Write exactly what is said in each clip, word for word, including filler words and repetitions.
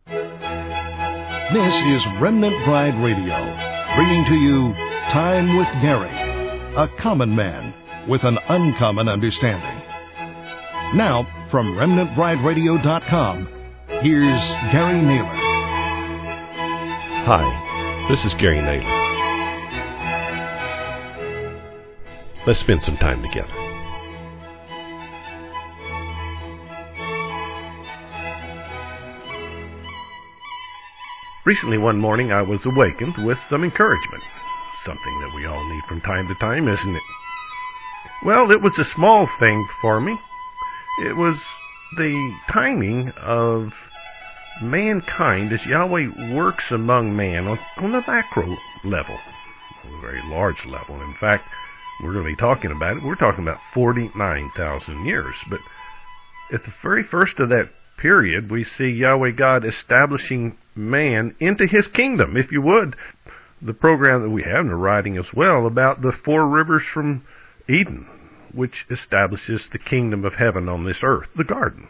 This is Remnant Bride Radio, bringing to you Time with Gary, a common man with an uncommon understanding. Now, from remnant bride radio dot com, here's Gary Naylor. Hi, this is Gary Naylor. Let's spend some time together. Recently, one morning, I was awakened with some encouragement. Something that we all need from time to time, isn't it? Well, it was a small thing for me. It was the timing of mankind as Yahweh works among man on, on a macro level, a very large level. In fact, we're going to be talking about it. We're talking about forty-nine thousand years. But at the very first of that period, we see Yahweh God establishing man into his kingdom, if you would. The program that we have, and the writing as well, about the four rivers from Eden, which establishes the kingdom of heaven on this earth, the garden.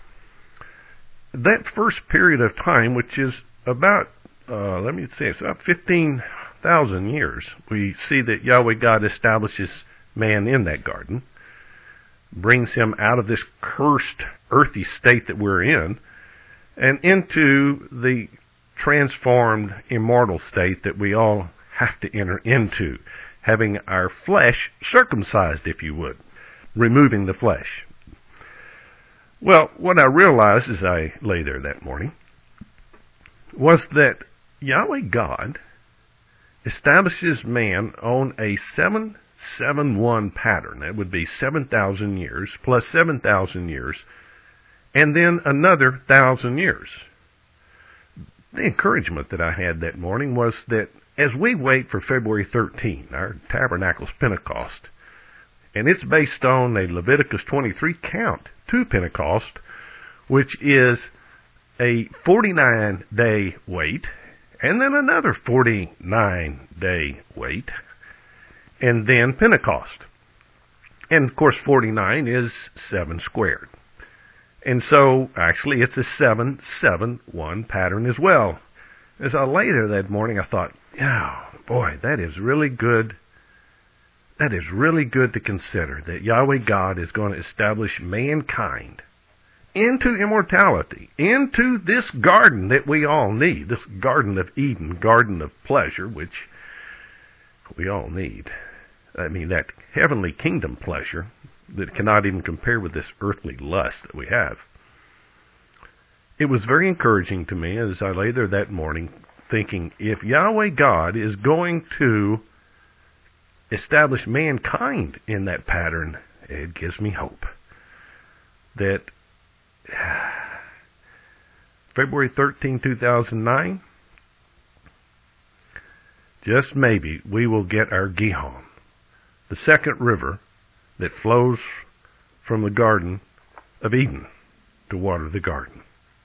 That first period of time, which is about, uh, let me say, it's about fifteen thousand years, we see that Yahweh God establishes man in that garden, brings him out of this cursed earthy state that we're in, and into the transformed immortal state that we all have to enter into, having our flesh circumcised, if you would, removing the flesh. Well, what I realized as I lay there that morning was that Yahweh God establishes man on a seven seven one pattern. That would be seven thousand years plus seven thousand years, and then another thousand years. The encouragement that I had that morning was that as we wait for February thirteenth, our Tabernacle's Pentecost, and it's based on a Leviticus twenty-three count to Pentecost, which is a forty-nine day wait, and then another forty-nine day wait, and then Pentecost. And of course, forty-nine is seven squared. And so, actually, it's a seven seven one pattern as well. As I lay there that morning, I thought, yeah, boy, that is really good. That is really good to consider, that Yahweh God is going to establish mankind into immortality, into this garden that we all need, this Garden of Eden, Garden of Pleasure, which we all need. I mean, that heavenly kingdom pleasure that cannot even compare with this earthly lust that we have. It was very encouraging to me as I lay there that morning thinking, if Yahweh God is going to establish mankind in that pattern, it gives me hope that February thirteenth, two thousand nine, just maybe we will get our Gihon, the second river that flows from the Garden of Eden to water the garden.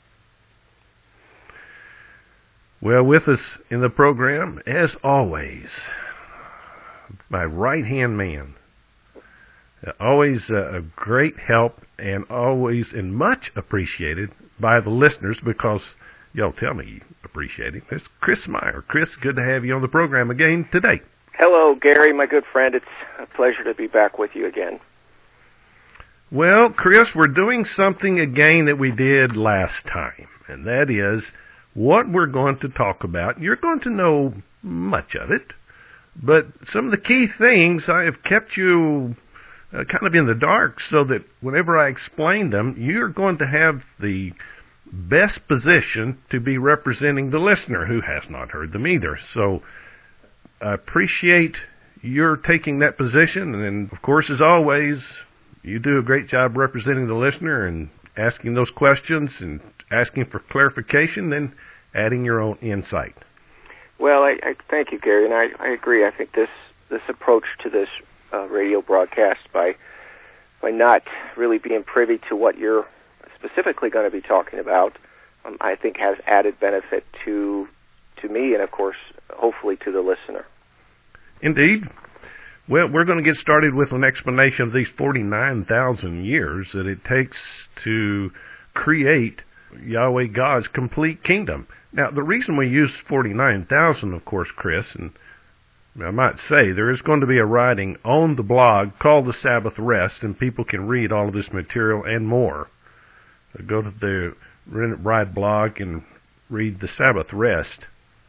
Well, with us in the program, as always, my right-hand man, always a great help and always and much appreciated by the listeners because y'all tell me you appreciate him. It's Chris Meyer. Chris, good to have you on the program again today. Hello, Gary, my good friend. It's a pleasure to be back with you again. Well, Chris, we're doing something again that we did last time, and that is what we're going to talk about. You're going to know much of it, but some of the key things I have kept you uh, kind of in the dark so that whenever I explain them, you're going to have the best position to be representing the listener who has not heard them either. So I appreciate your taking that position, and of course, as always, you do a great job representing the listener and asking those questions and asking for clarification, then adding your own insight. Well, I, I thank you, Gary, and I, I agree. I think this this approach to this uh, radio broadcast, by by not really being privy to what you're specifically going to be talking about, um, I think has added benefit to to me and, of course, hopefully to the listener. Indeed. Well, we're going to get started with an explanation of these forty-nine thousand years that it takes to create Yahweh God's complete kingdom. Now, the reason we use forty-nine thousand, of course, Chris, and I might say there is going to be a writing on the blog called The Sabbath Rest, and people can read all of this material and more. Go to the Remnant Bride blog and read The Sabbath Rest.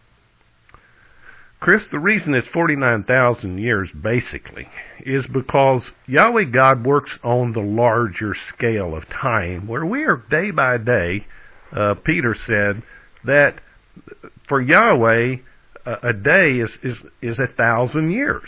Chris, the reason it's forty-nine thousand years, basically, is because Yahweh God works on the larger scale of time, where we are day by day. Uh, Peter said that for Yahweh, uh, a day is, is, is a thousand years.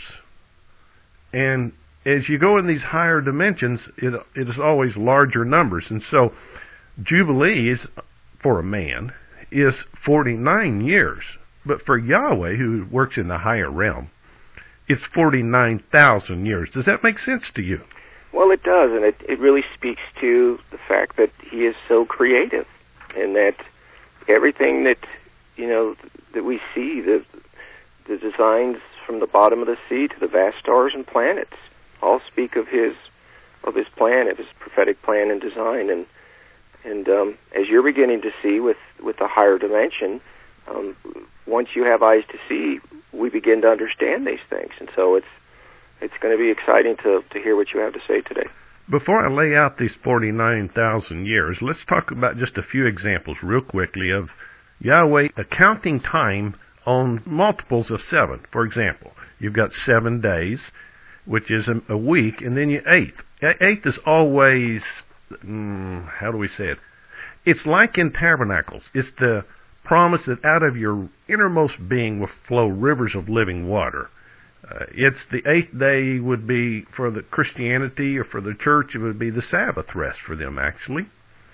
And as you go in these higher dimensions, it, it is always larger numbers. And so, Jubilees, for a man, is forty-nine years. But for Yahweh, who works in the higher realm, it's forty-nine thousand years. Does that make sense to you? Well, it does, and it, it really speaks to the fact that he is so creative, and that everything that, you know, that we see, the the designs from the bottom of the sea to the vast stars and planets, all speak of his of his plan, of his prophetic plan and design. And and um, as you're beginning to see with, with the higher dimension, um, once you have eyes to see, we begin to understand these things. And so it's it's going to be exciting to, to hear what you have to say today. Before I lay out these forty-nine thousand years, let's talk about just a few examples real quickly of Yahweh accounting time on multiples of seven. For example, you've got seven days, which is a, a week, and then you eighth. Eighth is always, mm, how do we say it? It's like in tabernacles. It's the promise that out of your innermost being will flow rivers of living water. Uh, it's the eighth day would be for the Christianity or for the church, it would be the Sabbath rest for them, actually.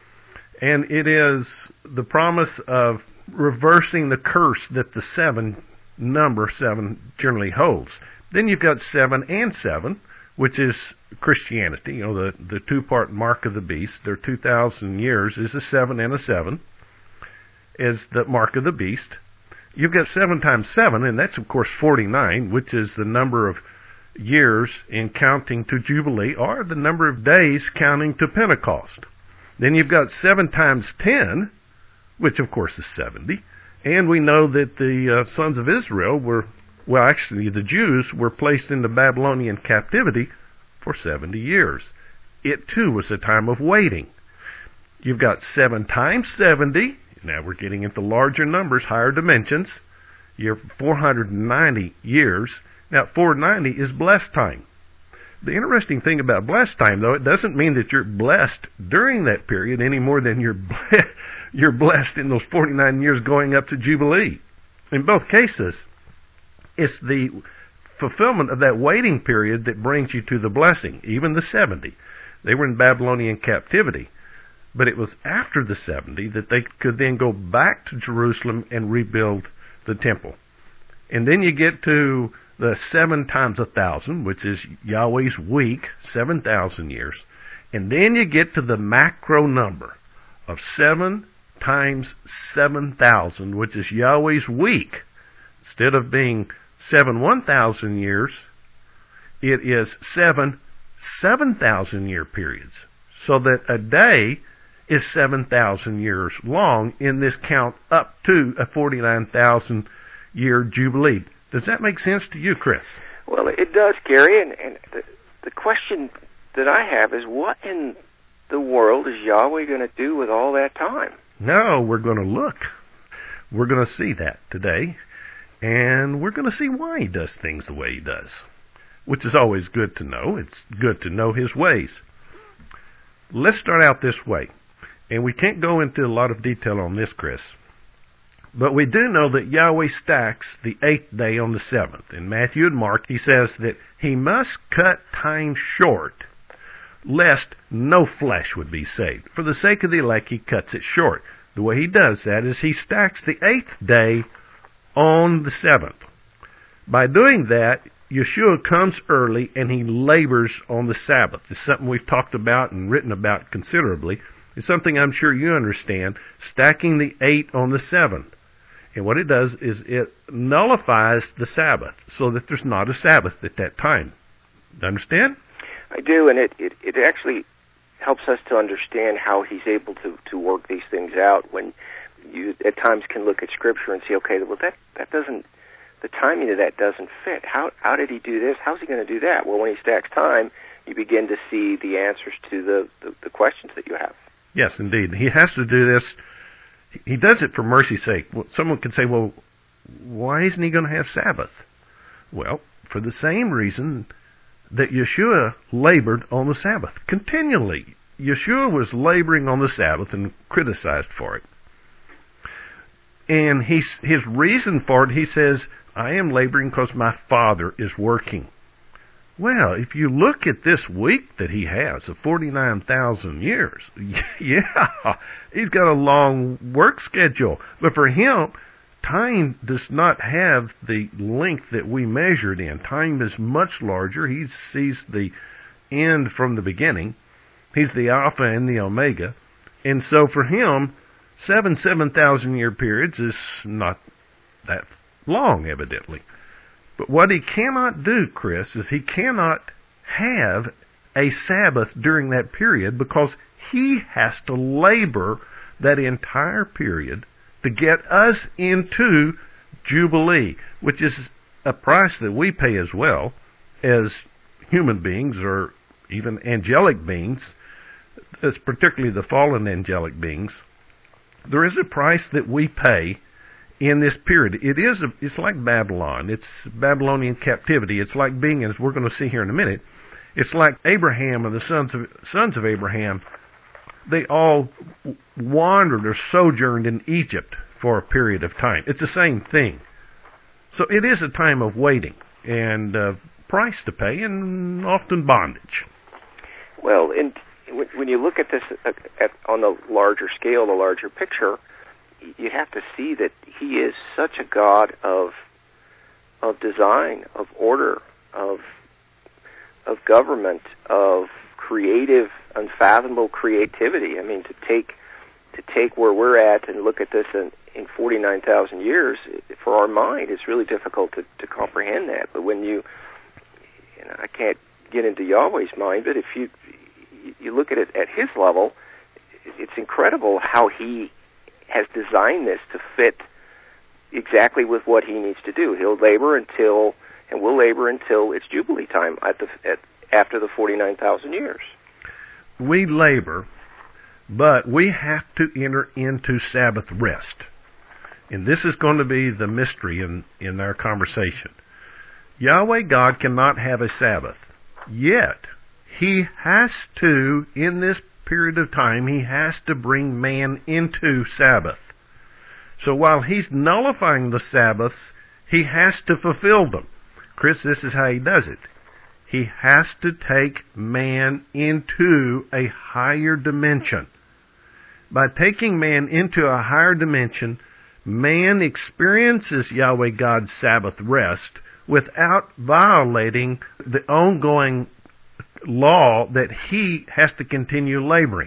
And it is the promise of reversing the curse that the seven, number seven, generally holds. Then you've got seven and seven, which is Christianity, you know, the, the two-part mark of the beast. Their two thousand years is a seven and a seven, is the mark of the beast. You've got seven times seven, and that's, of course, forty-nine, which is the number of years in counting to Jubilee, or the number of days counting to Pentecost. Then you've got seven times ten, which, of course, is seventy. And we know that the uh, sons of Israel were, well, actually, the Jews were placed into Babylonian captivity for seventy years. It, too, was a time of waiting. You've got seven times seventy. Now we're getting into larger numbers, higher dimensions. You're four hundred ninety years. Now, four hundred ninety is blessed time. The interesting thing about blessed time, though, it doesn't mean that you're blessed during that period any more than you're ble- you're blessed in those forty-nine years going up to Jubilee. In both cases, it's the fulfillment of that waiting period that brings you to the blessing. Even the seventy. They were in Babylonian captivity. But it was after the seventy that they could then go back to Jerusalem and rebuild the temple. And then you get to the seven times a thousand, which is Yahweh's week, seven thousand years. And then you get to the macro number of seven times seven thousand, which is Yahweh's week. Instead of being seven one thousand years, it is seven seven thousand year periods. So that a day is seven thousand years long in this count up to a forty-nine thousand year Jubilee. Does that make sense to you, Chris? Well, it does, Gary, and, and the, the question that I have is, what in the world is Yahweh going to do with all that time? No, we're going to look. We're going to see that today, and we're going to see why he does things the way he does, which is always good to know. It's good to know his ways. Let's start out this way. And we can't go into a lot of detail on this, Chris. But we do know that Yahweh stacks the eighth day on the seventh. In Matthew and Mark, he says that he must cut time short, lest no flesh would be saved. For the sake of the elect, he cuts it short. The way he does that is he stacks the eighth day on the seventh. By doing that, Yeshua comes early and he labors on the Sabbath. It's something we've talked about and written about considerably. It's something I'm sure you understand, stacking the eight on the seven. And what it does is it nullifies the Sabbath so that there's not a Sabbath at that time. You understand? I do, and it, it, it actually helps us to understand how he's able to, to work these things out when you at times can look at Scripture and see, okay, well, that, that doesn't, the timing of that doesn't fit. How, how did he do this? How's he going to do that? Well, when he stacks time, you begin to see the answers to the, the, the questions that you have. Yes, indeed. He has to do this. He does it for mercy's sake. Someone could say, well, why isn't he going to have Sabbath? Well, for the same reason that Yeshua labored on the Sabbath. Continually, Yeshua was laboring on the Sabbath and criticized for it. And he, his reason for it, he says, I am laboring because my Father is working. Well, if you look at this week that he has, of forty-nine thousand years, yeah, he's got a long work schedule. But for him, time does not have the length that we measured in. Time is much larger. He sees the end from the beginning. He's the Alpha and the Omega. And so for him, seven seven thousand year periods is not that long, evidently. But what he cannot do, Chris, is he cannot have a Sabbath during that period because he has to labor that entire period to get us into Jubilee, which is a price that we pay as well as human beings or even angelic beings, as particularly the fallen angelic beings. There is a price that we pay in this period. It is, a, it's like Babylon. It's Babylonian captivity. It's like being, as we're going to see here in a minute, it's like Abraham and the sons of, sons of Abraham. They all wandered or sojourned in Egypt for a period of time. It's the same thing. So it is a time of waiting and uh, price to pay and often bondage. Well, in, when you look at this at, at, on the larger scale, the larger picture, you have to see that he is such a God of of design, of order, of of government, of creative, unfathomable creativity. I mean, to take to take where we're at and look at this in, in forty-nine thousand years, for our mind, it's really difficult to, to comprehend that. But when you, you know, I can't get into Yahweh's mind, but if you you look at it at his level, it's incredible how he has designed this to fit exactly with what he needs to do. He'll labor until, and will labor until it's Jubilee time at the at, after the forty-nine thousand years. We labor, but we have to enter into Sabbath rest. And this is going to be the mystery in, in our conversation. Yahweh God cannot have a Sabbath, yet he has to, in this period of time, he has to bring man into Sabbath. So while he's nullifying the Sabbaths, he has to fulfill them. Chris, this is how he does it. He has to take man into a higher dimension. By taking man into a higher dimension, man experiences Yahweh God's Sabbath rest without violating the ongoing law that he has to continue laboring.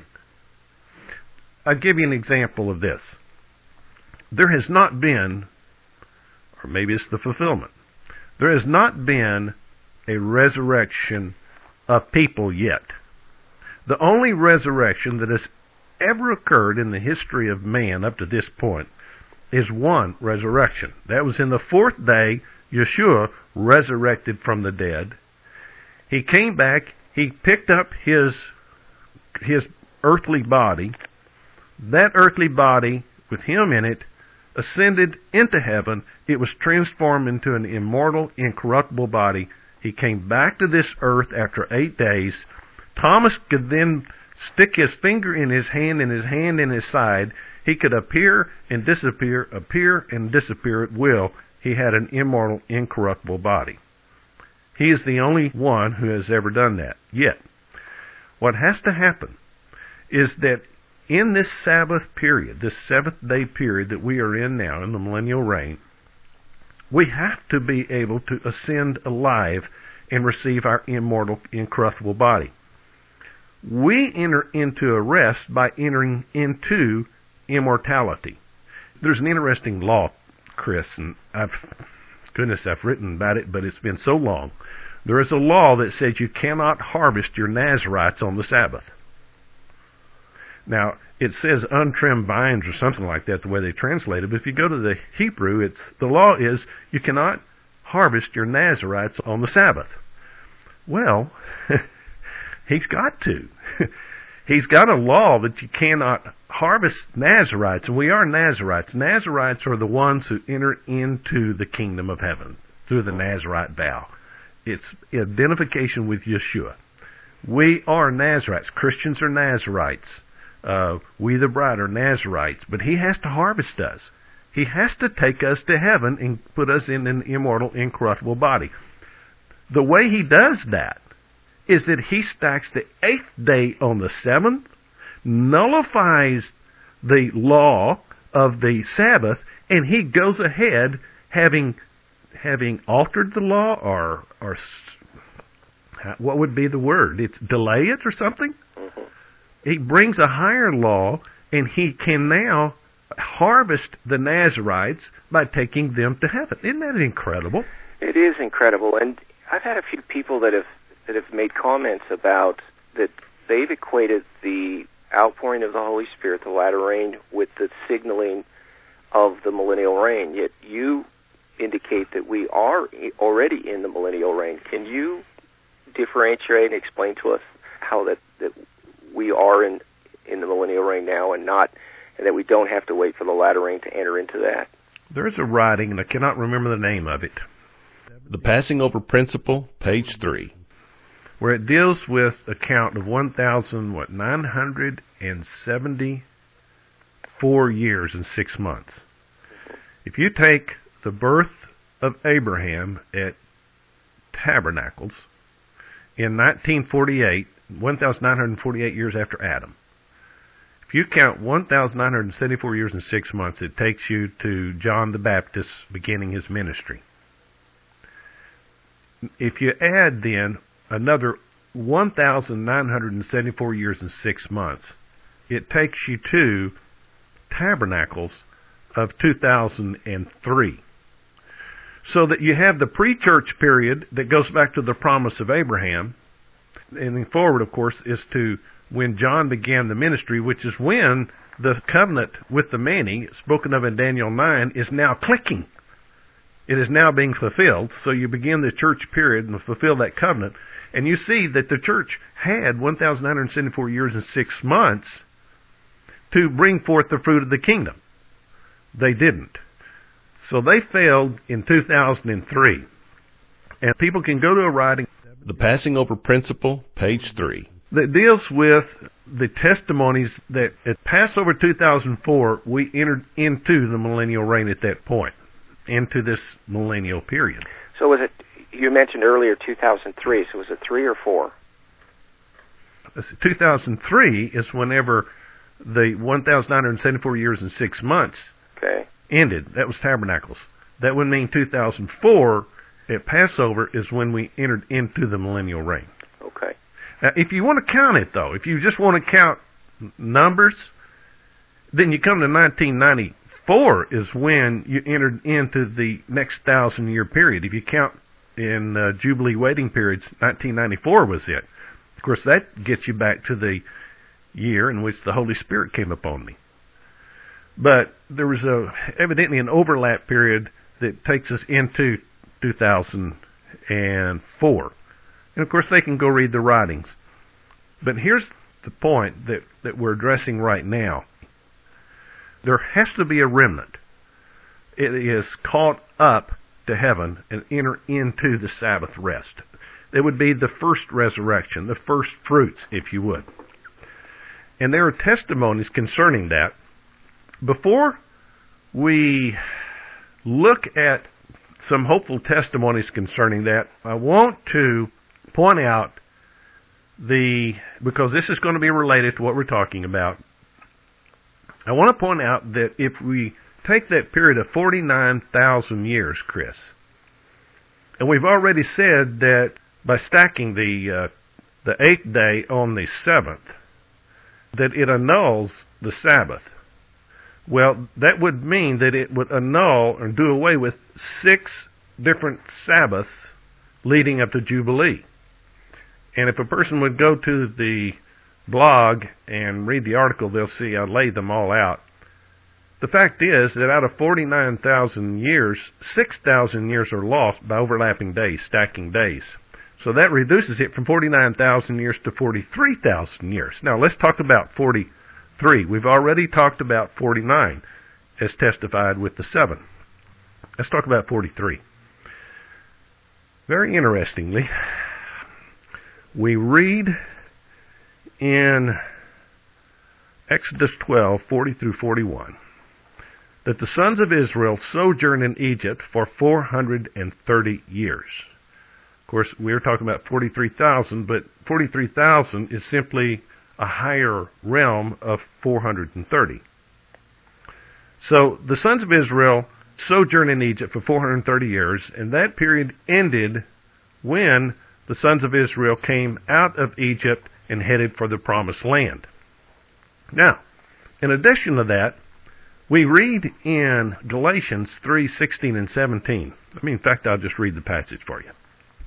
I'll give you an example of this. There has not been, or maybe it's the fulfillment, there has not been a resurrection of people yet. The only resurrection that has ever occurred in the history of man up to this point is one resurrection. That was in the fourth day, Yeshua resurrected from the dead. He came back. He picked up his his earthly body. That earthly body, with him in it, ascended into heaven. It was transformed into an immortal, incorruptible body. He came back to this earth after eight days. Thomas could then stick his finger in his hand and his hand in his side. He could appear and disappear, appear and disappear at will. He had an immortal, incorruptible body. He is the only one who has ever done that. Yet, what has to happen is that in this Sabbath period, this seventh day period that we are in now, in the millennial reign, we have to be able to ascend alive and receive our immortal, incorruptible body. We enter into a rest by entering into immortality. There's an interesting law, Chris, and I've Goodness, I've written about it, but it's been so long. There is a law that says you cannot harvest your Nazarites on the Sabbath. Now, it says untrimmed vines or something like that, the way they translate it. But if you go to the Hebrew, it's the law is you cannot harvest your Nazarites on the Sabbath. Well, he's got to. He's got a law that you cannot harvest Nazarites, and we are Nazarites. Nazarites are the ones who enter into the kingdom of heaven through the Nazarite vow. It's identification with Yeshua. We are Nazarites. Christians are Nazarites. Uh, we the bride are Nazarites. But he has to harvest us. He has to take us to heaven and put us in an immortal, incorruptible body. The way he does that is that he stacks the eighth day on the seventh, nullifies the law of the Sabbath, and he goes ahead having having altered the law, or or what would be the word? It's delay it or something? Mm-hmm. He brings a higher law, and he can now harvest the Nazarites by taking them to heaven. Isn't that incredible? It is incredible, and I've had a few people that have that have made comments about that they've equated the outpouring of the Holy Spirit, the latter rain, with the signaling of the millennial reign. Yet you indicate that we are already in the millennial reign. Can you differentiate and explain to us how that, that we are in in the millennial reign now, and not, and that we don't have to wait for the latter rain to enter into that? There's a writing, and I cannot remember the name of it. The Passing Over Principle, page three. Where it deals with a count of one thousand, what, nine hundred seventy-four years and six months. If you take the birth of Abraham at Tabernacles in nineteen forty-eight, one thousand nine hundred forty-eight years after Adam, if you count one thousand nine hundred seventy-four years and six months, it takes you to John the Baptist beginning his ministry. If you add then another one thousand nine hundred seventy-four years and six months, it takes you to Tabernacles of two thousand three. So that you have the pre-church period that goes back to the promise of Abraham, and then forward, of course, is to when John began the ministry, which is when the covenant with the many, spoken of in Daniel nine, is now clicking. It is now being fulfilled. So you begin the church period and fulfill that covenant. And you see that the church had one thousand nine hundred seventy-four years and six months to bring forth the fruit of the kingdom. They didn't. So they failed in two thousand three. And people can go to a writing, The Passing Over Principle, page three. that deals with the testimonies that at Passover two thousand four, we entered into the millennial reign at that point, into this millennial period. So was it, you mentioned earlier two thousand three, so was it three or four? two thousand three is whenever the one thousand nine hundred seventy-four years and six months Okay. ended. That was Tabernacles. That would mean two thousand four at Passover is when we entered into the millennial reign. Okay. Now, if you want to count it, though, if you just want to count numbers, then you come to nineteen ninety-four is when you entered into the next thousand-year period. If you count in uh, Jubilee waiting periods, nineteen ninety-four was it. Of course, that gets you back to the year in which the Holy Spirit came upon me. But there was a, evidently an overlap period that takes us into two thousand four. And of course, they can go read the writings. But here's the point that, that we're addressing right now. There has to be a remnant. It is caught up to heaven and enter into the Sabbath rest. It would be the first resurrection, the first fruits, if you would. And there are testimonies concerning that. Before we look at some hopeful testimonies concerning that, I want to point out the, because this is going to be related to what we're talking about, I want to point out that if we take that period of forty-nine thousand years, Chris, and we've already said that by stacking the uh, the eighth day on the seventh, that it annuls the Sabbath. Well, that would mean that it would annul or do away with six different Sabbaths leading up to Jubilee. And if a person would go to the blog and read the article, they'll see I lay them all out. The fact is that out of forty-nine thousand years, six thousand years are lost by overlapping days, stacking days. So that reduces it from forty-nine thousand years to forty-three thousand years. Now let's talk about forty-three. We've already talked about forty-nine, as testified with the seven. Let's talk about forty-three. Very interestingly, we read in Exodus twelve, forty through forty-one, that the sons of Israel sojourned in Egypt for four hundred thirty years. Of course, we're talking about forty-three thousand, but forty-three thousand is simply a higher realm of four hundred thirty. So the sons of Israel sojourned in Egypt for four hundred thirty years, and that period ended when the sons of Israel came out of Egypt and headed for the promised land. Now, in addition to that, we read in Galatians three, sixteen and seventeen. I mean, in fact, I'll just read the passage for you.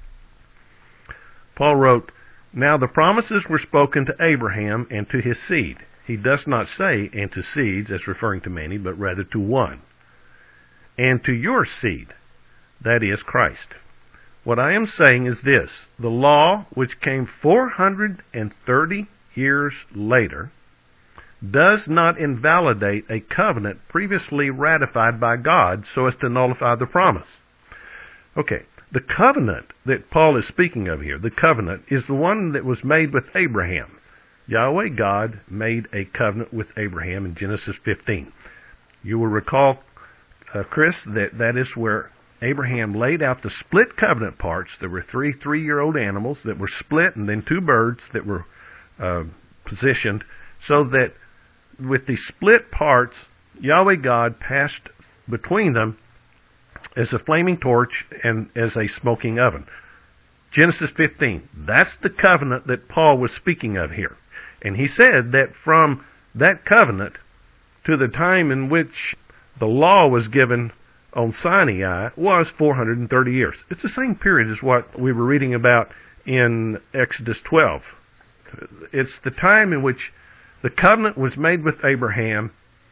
Paul wrote, "Now the promises were spoken to Abraham and to his seed." He does not say, "and to seeds," as referring to many, but rather to one. "And to your seed," that is Christ. What I am saying is this: the law, which came four hundred thirty years later, does not invalidate a covenant previously ratified by God so as to nullify the promise. Okay, the covenant that Paul is speaking of here, the covenant, is the one that was made with Abraham. Yahweh God made a covenant with Abraham in Genesis fifteen. You will recall, uh, Chris, that that is where Abraham laid out the split covenant parts. There were three three-year-old animals that were split, and then two birds that were uh, positioned, so that with the split parts, Yahweh God passed between them as a flaming torch and as a smoking oven. Genesis fifteen, that's the covenant that Paul was speaking of here. And he said that from that covenant to the time in which the law was given on Sinai was four hundred thirty years. It's the same period as what we were reading about in Exodus twelve. It's the time in which the covenant was made with Abraham,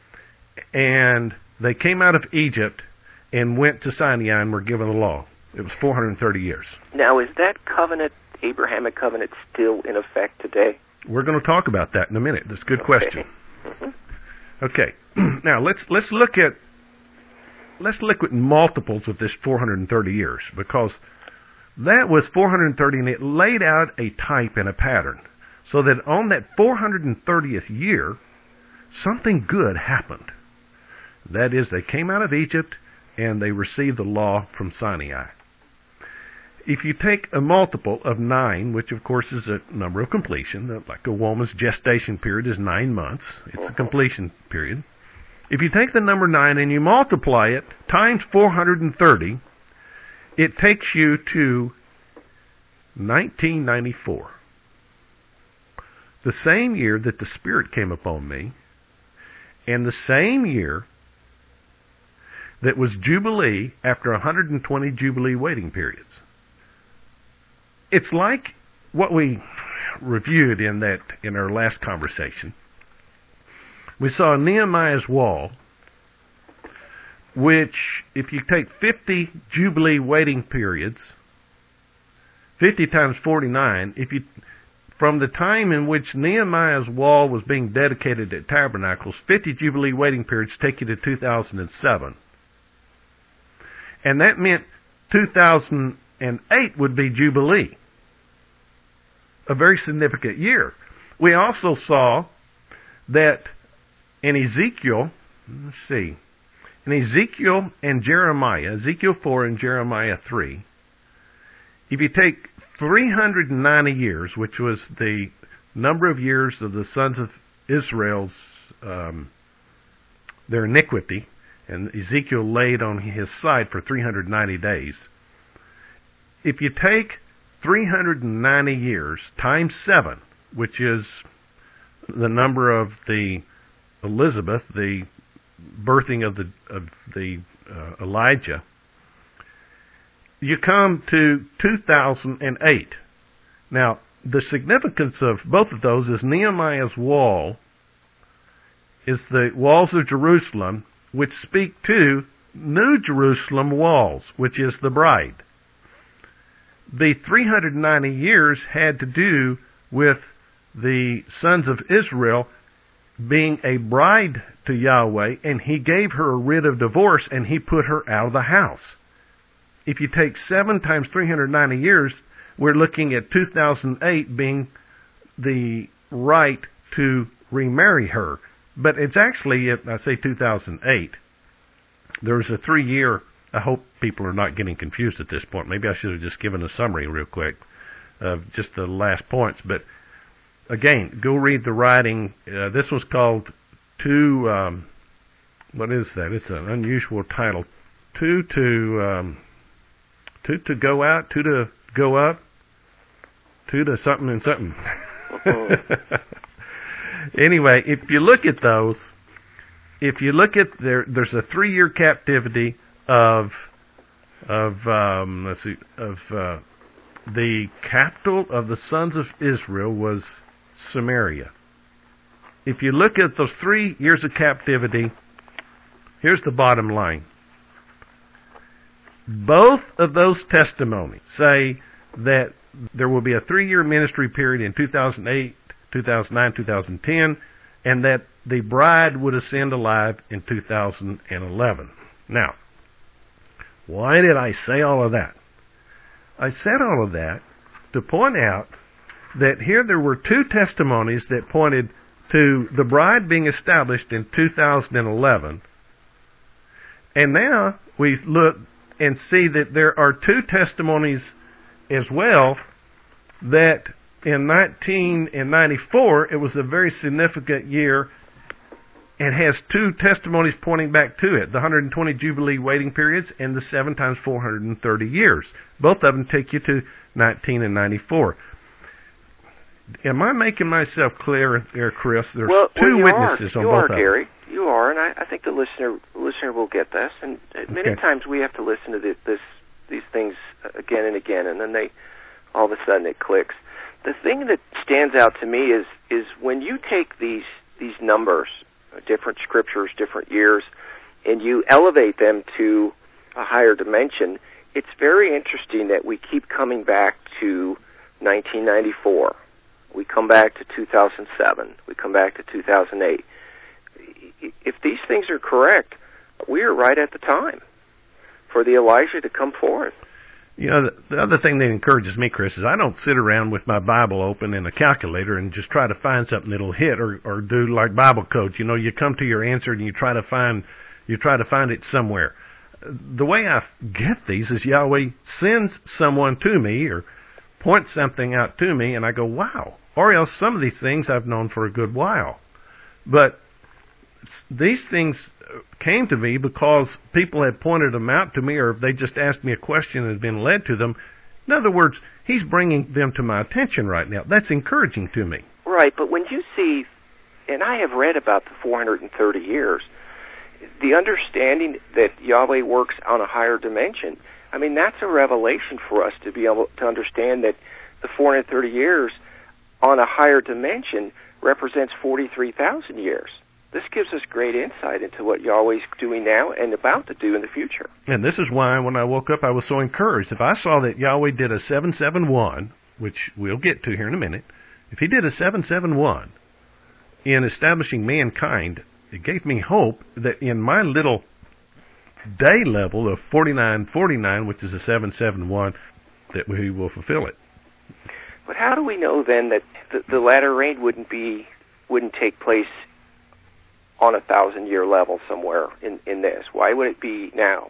and they came out of Egypt and went to Sinai and were given the law. It was four hundred thirty years. Now, is that covenant, Abrahamic covenant, still in effect today? We're going to talk about that in a minute. That's a good Okay. question. Mm-hmm. Okay. Now let's let's look at let's look at multiples of this four hundred thirty years, because that was four hundred thirty, and it laid out a type and a pattern, so that on that four hundred thirtieth year, something good happened. That is, they came out of Egypt and they received the law from Sinai. If you take a multiple of nine, which of course is a number of completion, like a woman's gestation period is nine months, it's a completion period. If you take the number nine and you multiply it times four hundred thirty, it takes you to nineteen ninety-four. The same year that the Spirit came upon me, and the same year that was Jubilee after one hundred twenty Jubilee waiting periods. It's like what we reviewed in that in our last conversation. We saw Nehemiah's wall, which, if you take fifty Jubilee waiting periods, fifty times forty-nine, if you from the time in which Nehemiah's wall was being dedicated at Tabernacles, fifty Jubilee waiting periods take you to two thousand seven. And that meant two thousand eight would be Jubilee. A very significant year. We also saw that in Ezekiel, let's see, in Ezekiel and Jeremiah, Ezekiel four and Jeremiah three, if you take three hundred ninety years, which was the number of years of the sons of Israel's, um, their iniquity, and Ezekiel laid on his side for three hundred ninety days. If you take three hundred ninety years times seven, which is the number of the Elizabeth, the birthing of the of the uh, Elijah, you come to two thousand eight. Now, the significance of both of those is Nehemiah's wall is the walls of Jerusalem, which speak to New Jerusalem walls, which is the bride. The three hundred ninety years had to do with the sons of Israel being a bride to Yahweh, and he gave her a writ of divorce, and he put her out of the house. If you take seven times three hundred ninety years, we're looking at two thousand eight being the right to remarry her. But it's actually, I say two thousand eight, there's a three-year, I hope people are not getting confused at this point. Maybe I should have just given a summary real quick of just the last points. But again, go read the writing. Uh, this was called Two, um, what is that? It's an unusual title. Two to, um, two to go out, two to go up, two to something and something. Anyway, if you look at those, if you look at there, there's a three-year captivity of, of um, let's see, of uh, the capital of the sons of Israel was Samaria. If you look at those three years of captivity, here's the bottom line. Both of those testimonies say that there will be a three-year ministry period in two thousand eight, two thousand nine, two thousand ten, and that the bride would ascend alive in two thousand eleven. Now, why did I say all of that? I said all of that to point out that here there were two testimonies that pointed to the bride being established in two thousand eleven, and now we look and see that there are two testimonies as well that in nineteen ninety-four, it was a very significant year, and has two testimonies pointing back to it, the one hundred twenty Jubilee waiting periods and the seven times four hundred thirty years. Both of them take you to nineteen ninety-four. Am I making myself clear there, Chris? There's well, two well, witnesses are. on you both are, of them. Gary. You are, and I, I think the listener listener will get this. And many Okay. times we have to listen to this, this these things again and again, and then they all of a sudden it clicks. The thing that stands out to me is is when you take these these numbers, different scriptures, different years, and you elevate them to a higher dimension. It's very interesting that we keep coming back to nineteen ninety-four. We come back to two thousand seven. We come back to two thousand eight. If these things are correct, we are right at the time for the Elijah to come forth. You know, the, the other thing that encourages me, Chris, is I don't sit around with my Bible open and a calculator and just try to find something that'll hit or, or do like Bible codes. You know, you come to your answer and you try to find you try to find it somewhere. The way I get these is Yahweh sends someone to me or points something out to me, and I go, wow. Or else some of these things I've known for a good while. But these things came to me because people had pointed them out to me, or if they just asked me a question and had been led to them. In other words, he's bringing them to my attention right now. That's encouraging to me. Right, but when you see, and I have read about the four hundred thirty years, the understanding that Yahweh works on a higher dimension, I mean, that's a revelation for us to be able to understand that the four hundred thirty years on a higher dimension represents forty-three thousand years. This gives us great insight into what Yahweh's doing now and about to do in the future. And this is why when I woke up I was so encouraged. If I saw that Yahweh did a seven seven one, which we'll get to here in a minute, if he did a seven seven one in establishing mankind, it gave me hope that in my little day level of forty-nine forty-nine, which is a seven seven one, that we will fulfill it. But how do we know then that the, the latter rain wouldn't be wouldn't take place on a thousand year level somewhere in, in this? Why would it be now?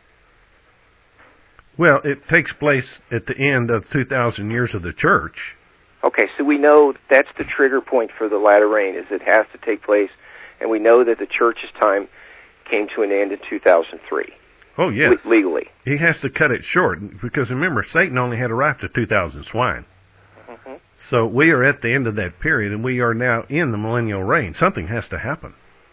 Well, it takes place at the end of two thousand years of the church. Okay, so we know that's the trigger point for the latter rain, is it has to take place, and we know that the church's time came to an end in two thousand three. Oh, yes. Le- legally. He has to cut it short, because remember, Satan only had a right to two thousand swine. Mm-hmm. So we are at the end of that period, and we are now in the millennial reign. Something has to happen.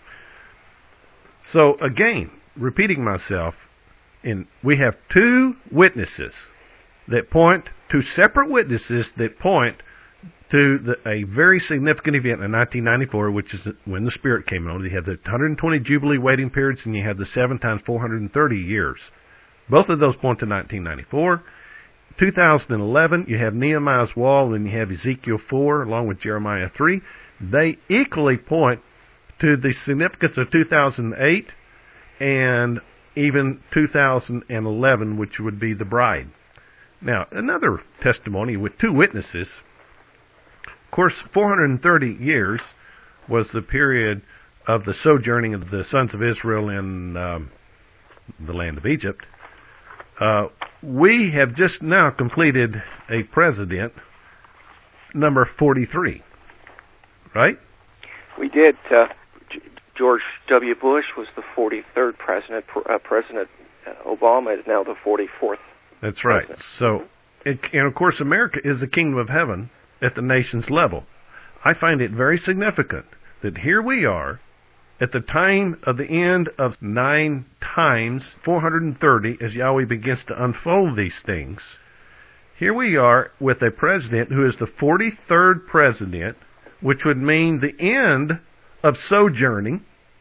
So again, repeating myself, in, we have two witnesses that point, two separate witnesses that point to the, a very significant event in nineteen ninety-four, which is when the Spirit came on. You had the one hundred twenty Jubilee waiting periods, and you had the seven times four hundred thirty years. Both of those point to nineteen ninety-four. two thousand eleven, you have Nehemiah's wall, and you have Ezekiel four, along with Jeremiah three. They equally point to the significance of two thousand eight and even two thousand eleven, which would be the bride. Now, another testimony with two witnesses. Of course, four hundred thirty years was the period of the sojourning of the sons of Israel in um, the land of Egypt. Uh, we have just now completed a president, number forty-three, right? We did. Uh, G- George W. Bush was the forty-third president. Uh, President Obama is now the forty-fourth. That's right. president. So, it, and of course, America is the kingdom of heaven at the nation's level. I find it very significant that here we are at the time of the end of nine times four hundred thirty, as Yahweh begins to unfold these things. Here we are with a president who is the forty-third president, which would mean the end of sojourning.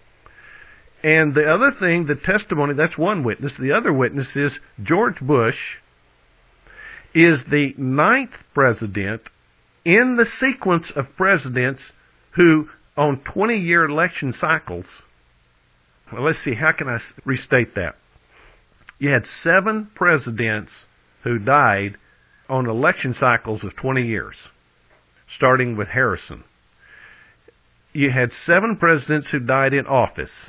And the other thing, the testimony, that's one witness. The other witness is George Bush is the ninth president in the sequence of presidents who, on twenty-year election cycles, well, let's see, how can I restate that? You had seven presidents who died on election cycles of twenty years, starting with Harrison. You had seven presidents who died in office.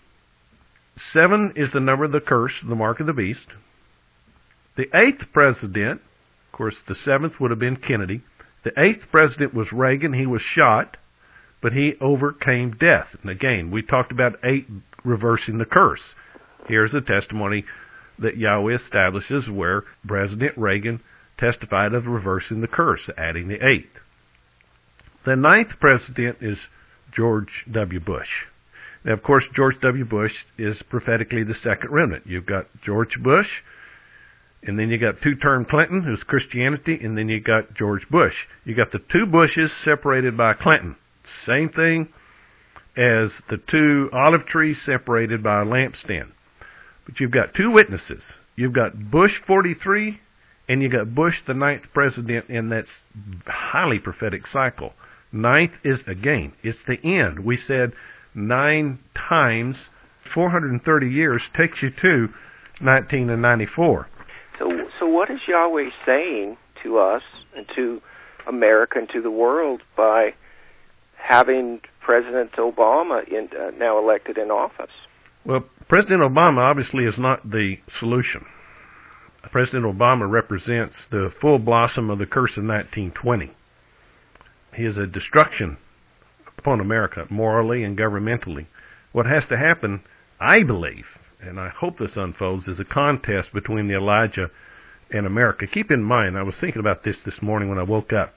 Seven is the number of the curse, the mark of the beast. The eighth president, of course, the seventh would have been Kennedy. The eighth president was Reagan. He was shot, but he overcame death. And again, we talked about eight reversing the curse. Here's a testimony that Yahweh establishes where President Reagan testified of reversing the curse, adding the eighth. The ninth president is George W. Bush. Now, of course, George W. Bush is prophetically the second remnant. You've got George Bush, and then you got two-term Clinton, who's Christianity, and then you got George Bush. You got the two Bushes separated by Clinton. Same thing as the two olive trees separated by a lampstand. But you've got two witnesses. You've got Bush forty-three, and you got Bush, the ninth president, in that highly prophetic cycle. Ninth is, again, it's the end. We said nine times four hundred thirty years takes you to nineteen ninety-four. So, so what is Yahweh saying to us and to America and to the world by having President Obama in, uh, now elected in office? Well, President Obama obviously is not the solution. President Obama represents the full blossom of the curse of nineteen twenty. He is a destruction upon America, morally and governmentally. What has to happen, I believe, and I hope this unfolds, is a contest between the Elijah and America. Keep in mind, I was thinking about this this morning when I woke up.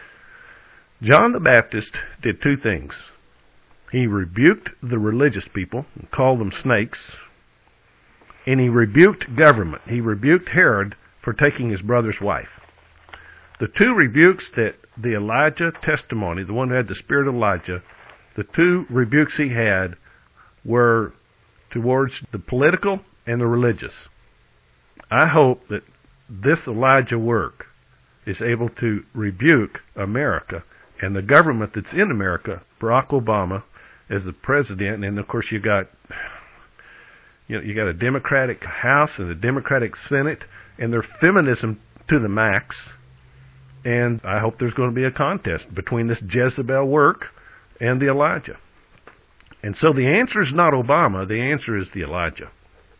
John the Baptist did two things. He rebuked the religious people and called them snakes, and he rebuked government. He rebuked Herod for taking his brother's wife. The two rebukes that the Elijah testimony, the one who had the spirit of Elijah, the two rebukes he had were towards the political and the religious. I hope that this Elijah work is able to rebuke America and the government that's in America, Barack Obama as the president, and of course you got you know you got a Democratic House and a Democratic Senate, and their feminism to the max. And I hope there's going to be a contest between this Jezebel work and the Elijah. And so the answer is not Obama. The answer is the Elijah.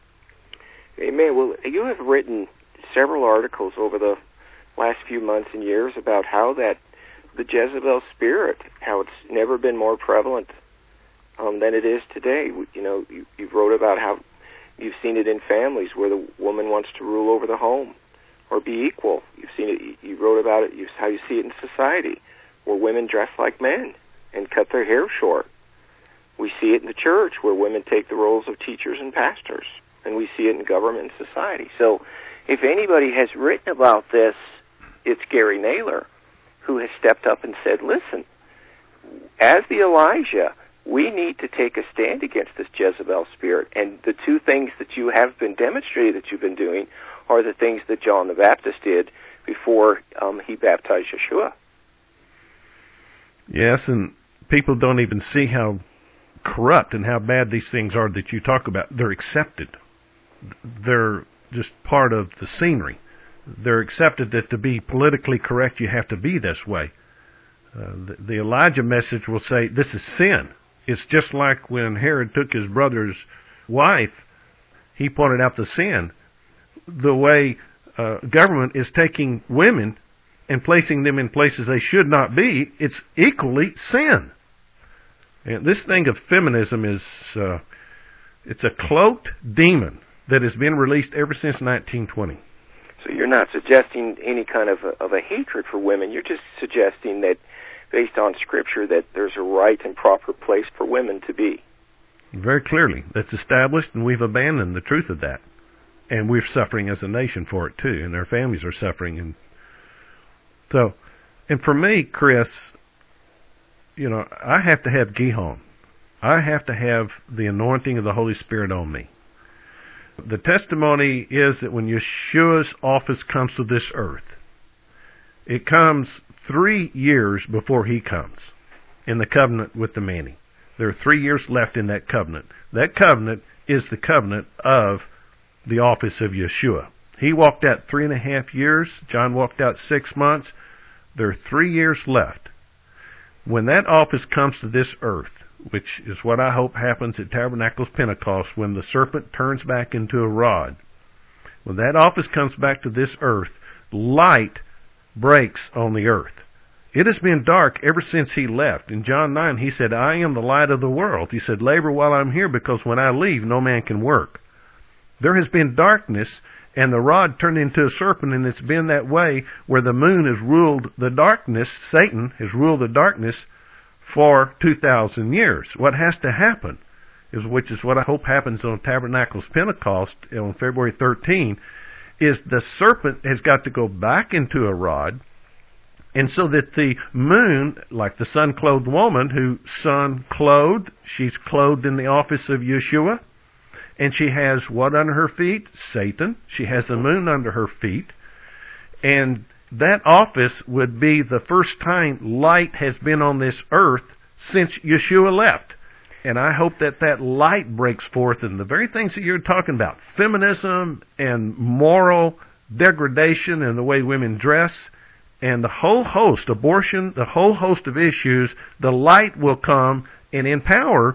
Amen. Well, you have written several articles over the last few months and years about how that the Jezebel spirit, how it's never been more prevalent um, than it is today. You know, you, you wrote about how you've seen it in families where the woman wants to rule over the home or be equal. You've seen it. You wrote about it. You, how you see it in society, where women dress like men and cut their hair short. We see it in the church, where women take the roles of teachers and pastors, and we see it in government and society. So, if anybody has written about this, it's Gary Naylor, who has stepped up and said, listen, as the Elijah, we need to take a stand against this Jezebel spirit. And the two things that you have been demonstrated that you've been doing are the things that John the Baptist did before um, he baptized Yeshua. Yes, and people don't even see how corrupt and how bad these things are that you talk about. They're accepted. They're just part of the scenery. They're accepted that to be politically correct, you have to be this way. Uh, the, the Elijah message will say, this is sin. It's just like when Herod took his brother's wife, he pointed out the sin. The way uh, government is taking women and placing them in places they should not be, it's equally sin. And this thing of feminism is, uh, it's a cloaked demon that has been released ever since nineteen twenty. So you're not suggesting any kind of a, of a hatred for women. You're just suggesting that, based on Scripture, that there's a right and proper place for women to be. Very clearly. That's established, and we've abandoned the truth of that. And we're suffering as a nation for it, too, and our families are suffering. And so, and for me, Chris, you know, I have to have Gihon. I have to have the anointing of the Holy Spirit on me. The testimony is that when Yeshua's office comes to this earth, it comes three years before he comes in the covenant with the Mani. There are three years left in that covenant. That covenant is the covenant of the office of Yeshua. He walked out three and a half years. John walked out six months. There are three years left. When that office comes to this earth, which is what I hope happens at Tabernacles Pentecost, when the serpent turns back into a rod, when that office comes back to this earth, light breaks on the earth. It has been dark ever since he left. In John nine, he said, I am the light of the world. He said, labor while I'm here, because when I leave, no man can work. There has been darkness, and the rod turned into a serpent, and it's been that way where the moon has ruled the darkness. Satan has ruled the darkness for two thousand years. What has to happen, is which is what I hope happens on Tabernacles Pentecost on February thirteenth, is the serpent has got to go back into a rod, and so that the moon, like the sun-clothed woman who sun-clothed, she's clothed in the office of Yeshua, and she has what under her feet? Satan. She has the moon under her feet, and that office would be the first time light has been on this earth since Yeshua left. And I hope that that light breaks forth in the very things that you're talking about, feminism and moral degradation and the way women dress, and the whole host, abortion, the whole host of issues. The light will come, and in power,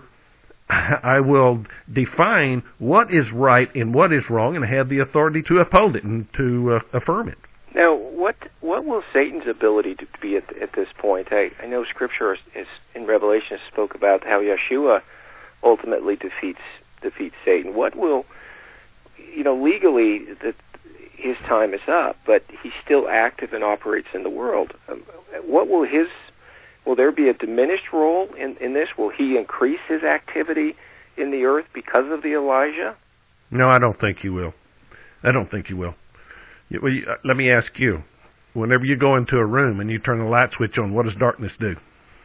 I will define what is right and what is wrong, and have the authority to uphold it and to uh, affirm it. Now, what what will Satan's ability to be at, at this point? I, I know Scripture is, is in Revelation spoke about how Yeshua ultimately defeats defeats Satan. What will, you know, legally that his time is up, but he's still active and operates in the world. Um, what will his will there be a diminished role in, in this? Will he increase his activity in the earth because of the Elijah? No, I don't think he will. I don't think he will. Well, you, uh, let me ask you, whenever you go into a room and you turn the light switch on, what does darkness do?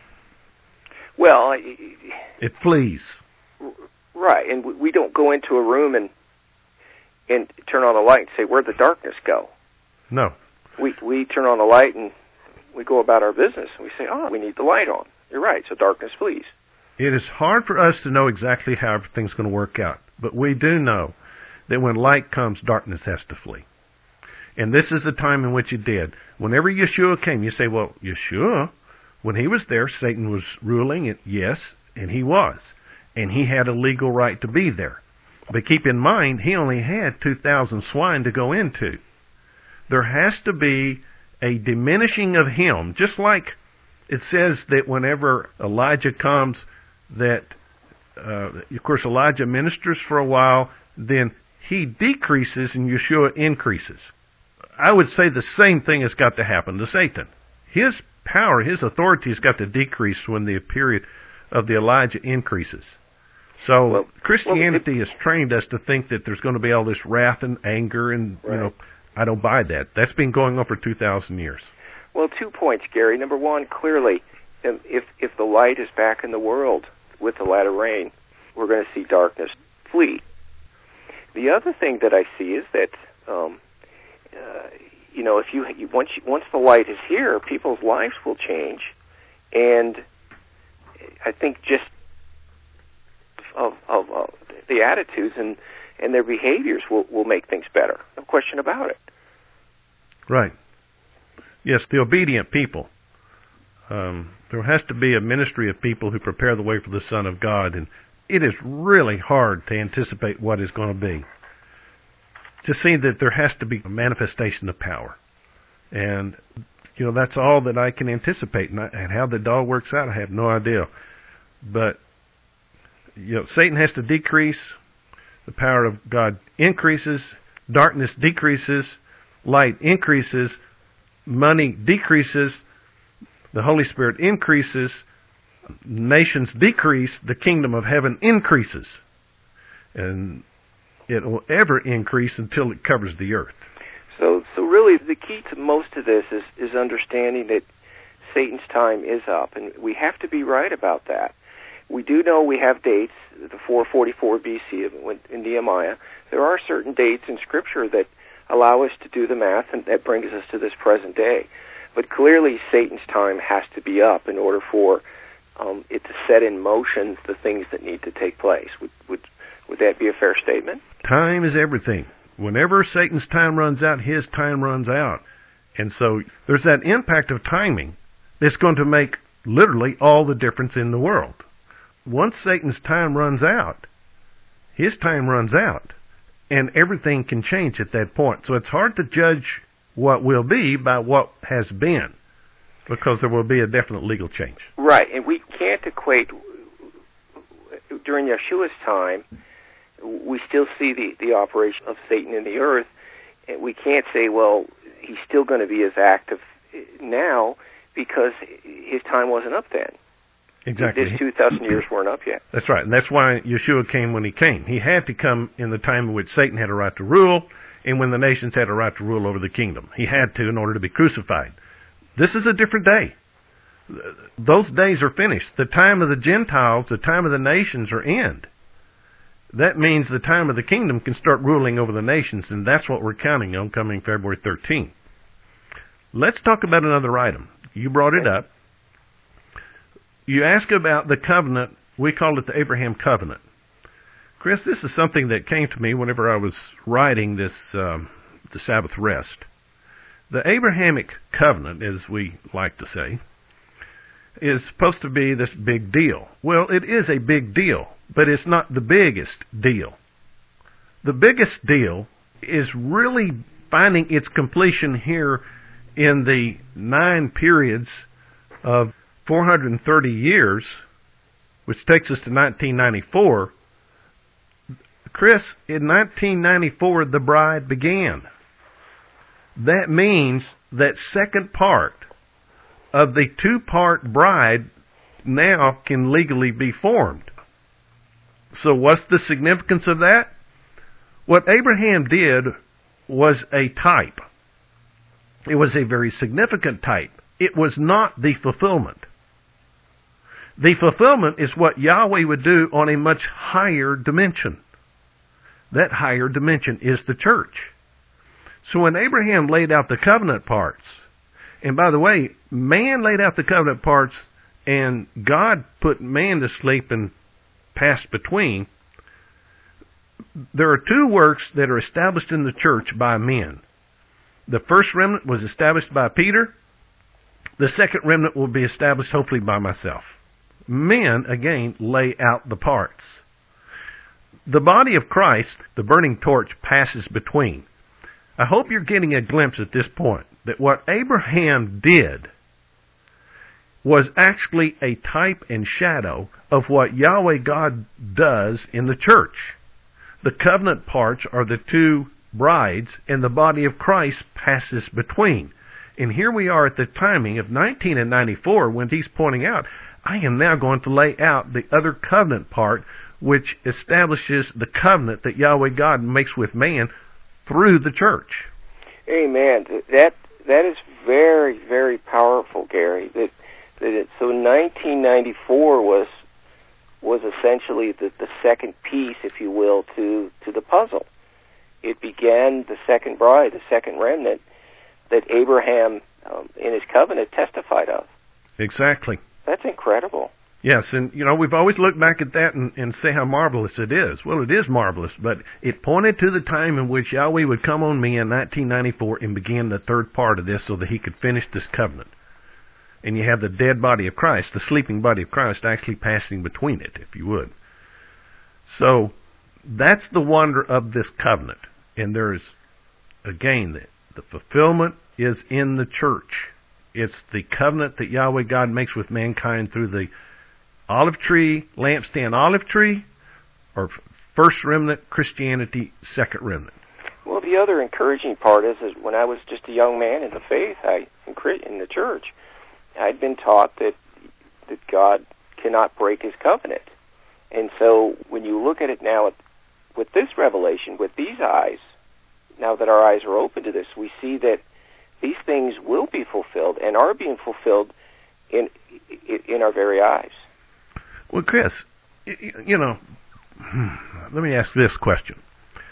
Well, it flees. Right, and we don't go into a room and and turn on the light and say, where'd the darkness go? No. We we turn on the light and we go about our business, and we say, oh, we need the light on. You're right, so darkness flees. It is hard for us to know exactly how everything's going to work out, but we do know that when light comes, darkness has to flee. And this is the time in which it did. Whenever Yeshua came, you say, well, Yeshua, when he was there, Satan was ruling it. Yes, and he was. And he had a legal right to be there. But keep in mind, he only had two thousand swine to go into. There has to be a diminishing of him, just like it says that whenever Elijah comes, that, uh, of course, Elijah ministers for a while, then he decreases and Yeshua increases. I would say the same thing has got to happen to Satan. His power, his authority has got to decrease when the period of the Elijah increases. So well, Christianity well, it, has trained us to think that there's going to be all this wrath and anger, and right. you know, I don't buy that. That's been going on for two thousand years. Well, two points, Gary. Number one, clearly, if if the light is back in the world with the latter rain, we're going to see darkness flee. The other thing that I see is that, um, uh, you know, if you, you once you, once the light is here, people's lives will change, and I think just of, of, of the attitudes and, and their behaviors will, will make things better. No question about it. Right. Yes, the obedient people. Um, there has to be a ministry of people who prepare the way for the Son of God, and it is really hard to anticipate what is going to be. To see that there has to be a manifestation of power. And, you know, that's all that I can anticipate. And, I, and how that all works out, I have no idea. But, you know, Satan has to decrease, the power of God increases, darkness decreases, light increases, money decreases, the Holy Spirit increases, nations decrease, the kingdom of heaven increases. And it will ever increase until it covers the earth. So so really the key to most of this is, is understanding that Satan's time is up, and we have to be right about that. We do know we have dates, the four forty-four B C in Nehemiah. There are certain dates in Scripture that allow us to do the math, and that brings us to this present day. But clearly Satan's time has to be up in order for um, it to set in motion the things that need to take place. Would, would, would that be a fair statement? Time is everything. Whenever Satan's time runs out, his time runs out. And so there's that impact of timing that's going to make literally all the difference in the world. Once Satan's time runs out, his time runs out. And everything can change at that point. So it's hard to judge what will be by what has been, because there will be a definite legal change. Right, and we can't equate, during Yeshua's time, we still see the, the operation of Satan in the earth, and we can't say, well, he's still going to be as active now because his time wasn't up then. Exactly. His two thousand years weren't up yet. That's right, and that's why Yeshua came when he came. He had to come in the time in which Satan had a right to rule, and when the nations had a right to rule over the kingdom. He had to in order to be crucified. This is a different day. Those days are finished. The time of the Gentiles, the time of the nations are end. That means the time of the kingdom can start ruling over the nations, and that's what we're counting on coming February thirteenth. Let's talk about another item. You brought it up. You ask about the covenant. We call it the Abraham covenant. Chris, this is something that came to me whenever I was writing this, um, the Sabbath rest. The Abrahamic covenant, as we like to say, is supposed to be this big deal. Well, it is a big deal, but it's not the biggest deal. The biggest deal is really finding its completion here in the nine periods of four hundred thirty years, which takes us to nineteen ninety-four. Chris, in nineteen ninety-four, the bride began. That means that second part of the two-part bride now can legally be formed. So what's the significance of that? What Abraham did was a type. It was a very significant type. It was not the fulfillment. The fulfillment is what Yahweh would do on a much higher dimension. That higher dimension is the church. So when Abraham laid out the covenant parts, and by the way, man laid out the covenant parts, and God put man to sleep and passed between, there are two works that are established in the church by men. The first remnant was established by Peter. The second remnant will be established hopefully by myself. Men, again, lay out the parts. The body of Christ, the burning torch, passes between. I hope you're getting a glimpse at this point that what Abraham did was actually a type and shadow of what Yahweh God does in the church. The covenant parts are the two brides, and the body of Christ passes between. And here we are at the timing of nineteen and ninety-four when he's pointing out, I am now going to lay out the other covenant part, which establishes the covenant that Yahweh God makes with man through the church. Amen. That that is very, very powerful, Gary. That that it, so nineteen ninety-four was was essentially the, the second piece, if you will, to to the puzzle. It began the second bride, the second remnant that Abraham, um, in his covenant, testified of. Exactly. That's incredible. Yes, and, you know, we've always looked back at that and, and say how marvelous it is. Well, it is marvelous, but it pointed to the time in which Yahweh would come on me in nineteen ninety-four and begin the third part of this so that he could finish this covenant. And you have the dead body of Christ, the sleeping body of Christ, actually passing between it, if you would. So, that's the wonder of this covenant. And there's, again, the, the fulfillment is in the church. It's the covenant that Yahweh God makes with mankind through the olive tree, lampstand olive tree, or first remnant Christianity, second remnant. Well, the other encouraging part is, is when I was just a young man in the faith, I in the church, I'd been taught that that God cannot break his covenant. And so when you look at it now with this revelation, with these eyes, now that our eyes are open to this, we see that these things will be fulfilled and are being fulfilled in in our very eyes. Well, Chris, you know, let me ask this question.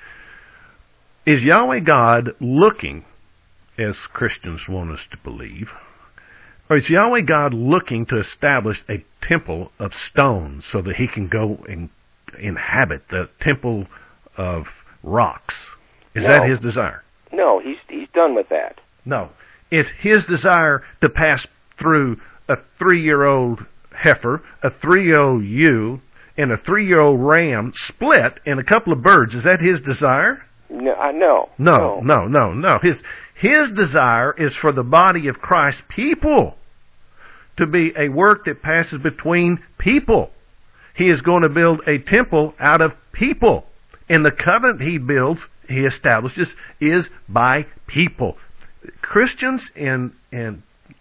Is Yahweh God looking, as Christians want us to believe, or is Yahweh God looking to establish a temple of stone so that he can go and inhabit the temple of rocks? Is no. that his desire? No, he's he's done with that. No. It's his desire to pass through a three-year-old heifer, a three-year-old ewe, and a three-year-old ram split in a couple of birds. Is that his desire? No, uh, no, no, no, no, no. His his desire is for the body of Christ people to be a work that passes between people. He is going to build a temple out of people, and the covenant he builds, he establishes, is by people. Christians in in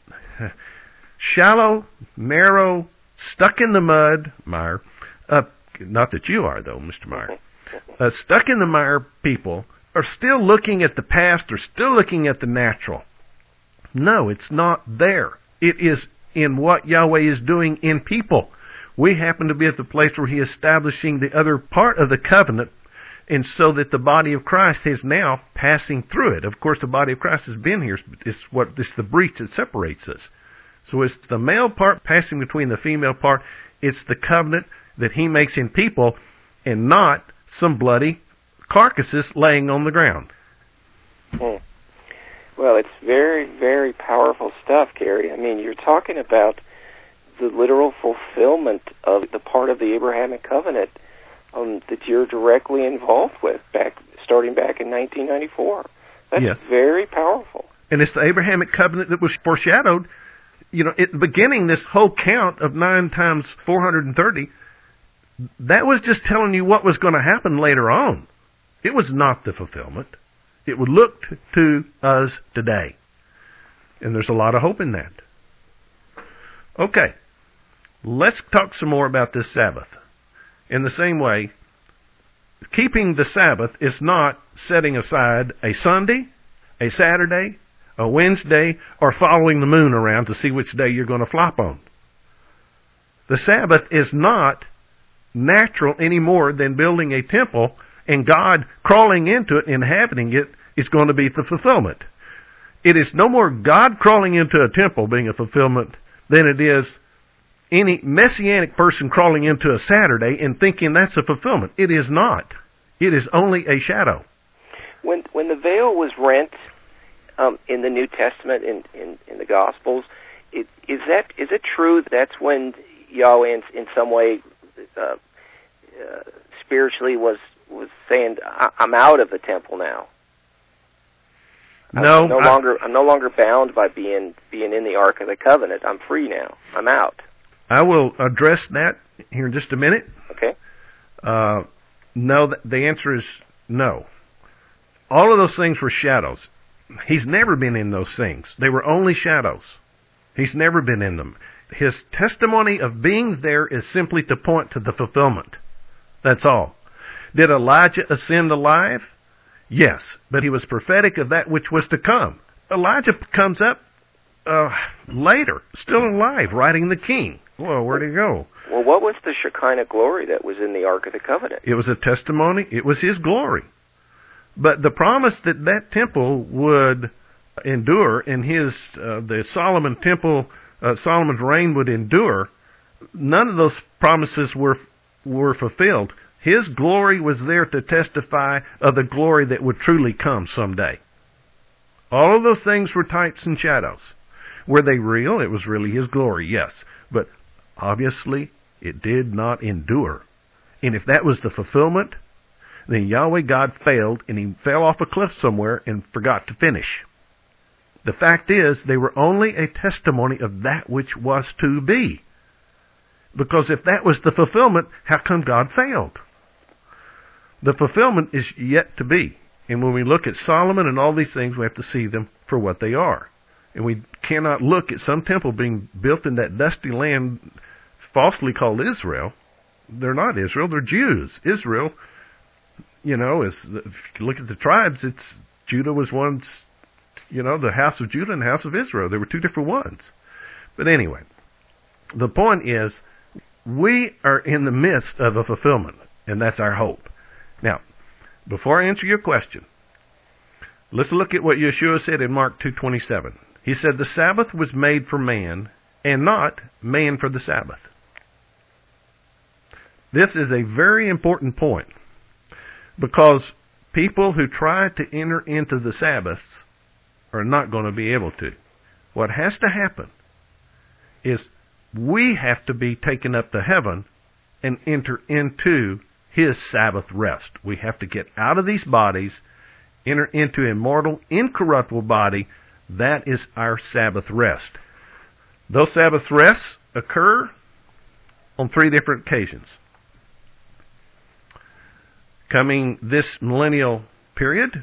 shallow, narrow, stuck in the mud, mire, uh, not that you are though, Mister Meyer, uh, stuck in the mire people are still looking at the past, are still looking at the natural. No, it's not there. It is in what Yahweh is doing in people. We happen to be at the place where he is establishing the other part of the covenant, and so that the body of Christ is now passing through it. Of course, the body of Christ has been here. It's what it's the breach that separates us. So it's the male part passing between the female part. It's the covenant that he makes in people, and not some bloody carcasses laying on the ground. Hmm. Well, it's very, very powerful stuff, Gary. I mean, you're talking about the literal fulfillment of the part of the Abrahamic covenant um, that you're directly involved with, back starting back in nineteen ninety-four. That's yes. very powerful. And it's the Abrahamic covenant that was foreshadowed. You know, at the beginning, this whole count of nine times four hundred thirty, that was just telling you what was going to happen later on. It was not the fulfillment. It would look to us today. And there's a lot of hope in that. Okay, let's talk some more about this Sabbath. In the same way, keeping the Sabbath is not setting aside a Sunday, a Saturday, a Wednesday, or following the moon around to see which day you're going to flop on. The Sabbath is not natural any more than building a temple and God crawling into it, inhabiting it, is going to be the fulfillment. It is no more God crawling into a temple being a fulfillment than it is any messianic person crawling into a Saturday and thinking that's a fulfillment. It is not. It is only a shadow. When when the veil was rent um, in the New Testament, in, in, in the Gospels, it, is that is it true that that's when Yahweh in, in some way uh, uh, spiritually was was saying, I'm out of the temple now? No, I'm no I, longer I'm no longer bound by being being in the Ark of the Covenant. I'm free now. I'm out. I will address that here in just a minute. Okay. Uh, no, the answer is no. All of those things were shadows. He's never been in those things. They were only shadows. He's never been in them. His testimony of being there is simply to point to the fulfillment. That's all. Did Elijah ascend alive? Yes, but he was prophetic of that which was to come. Elijah comes up uh, later, still alive, riding the king. Well, where'd he go? Well, what was the Shekinah glory that was in the Ark of the Covenant? It was a testimony. It was his glory. But the promise that that temple would endure, and his uh, the Solomon temple, uh, Solomon's reign would endure, none of those promises were were fulfilled. His glory was there to testify of the glory that would truly come someday. All of those things were types and shadows. Were they real? It was really his glory, yes. But obviously, it did not endure. And if that was the fulfillment, then Yahweh God failed, and he fell off a cliff somewhere and forgot to finish. The fact is, they were only a testimony of that which was to be. Because if that was the fulfillment, how come God failed? The fulfillment is yet to be. And when we look at Solomon and all these things, we have to see them for what they are. And we cannot look at some temple being built in that dusty land falsely called Israel. They're not Israel, they're Jews. Israel, you know, is, if you look at the tribes, it's Judah was once, you know, the house of Judah and the house of Israel. They were two different ones. But anyway, the point is, we are in the midst of a fulfillment, and that's our hope. Now, before I answer your question, let's look at what Yeshua said in Mark two twenty-seven. He said, the Sabbath was made for man, and not man for the Sabbath. This is a very important point, because people who try to enter into the Sabbaths are not going to be able to. What has to happen is we have to be taken up to heaven and enter into his Sabbath rest. We have to get out of these bodies, enter into immortal, incorruptible body. That is our Sabbath rest. Those Sabbath rests occur on three different occasions. Coming this millennial period,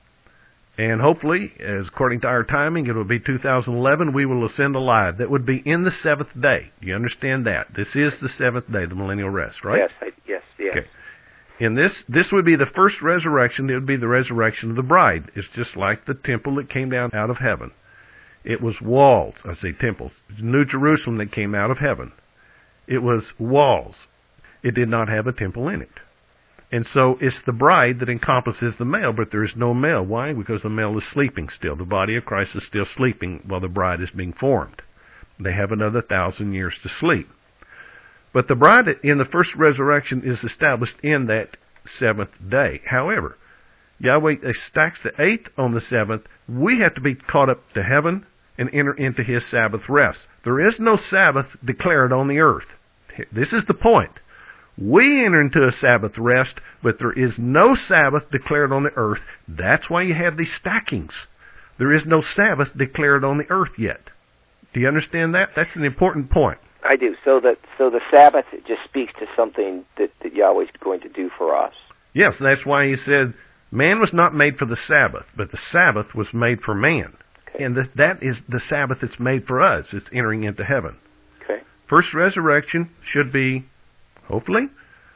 and hopefully, as according to our timing, it will be two thousand eleven, we will ascend alive. That would be in the seventh day. Do you understand that? This is the seventh day, the millennial rest, right? Yes, I, yes, yes. Okay. In this, this would be the first resurrection. It would be the resurrection of the bride. It's just like the temple that came down out of heaven. It was walls. I say temples. It's New Jerusalem that came out of heaven. It was walls. It did not have a temple in it. And so it's the bride that encompasses the male, but there is no male. Why? Because the male is sleeping still. The body of Christ is still sleeping while the bride is being formed. They have another thousand years to sleep. But the bride in the first resurrection is established in that seventh day. However, Yahweh stacks the eighth on the seventh. We have to be caught up to heaven and enter into his Sabbath rest. There is no Sabbath declared on the earth. This is the point. We enter into a Sabbath rest, but there is no Sabbath declared on the earth. That's why you have these stackings. There is no Sabbath declared on the earth yet. Do you understand that? That's an important point. I do. So that so the Sabbath just speaks to something that, that Yahweh's going to do for us. Yes, that's why he said man was not made for the Sabbath, but the Sabbath was made for man. Okay. And that, that is the Sabbath that's made for us. It's entering into heaven. Okay. First resurrection should be, hopefully,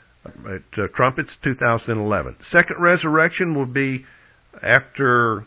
at uh, trumpets two thousand eleven. Second resurrection will be after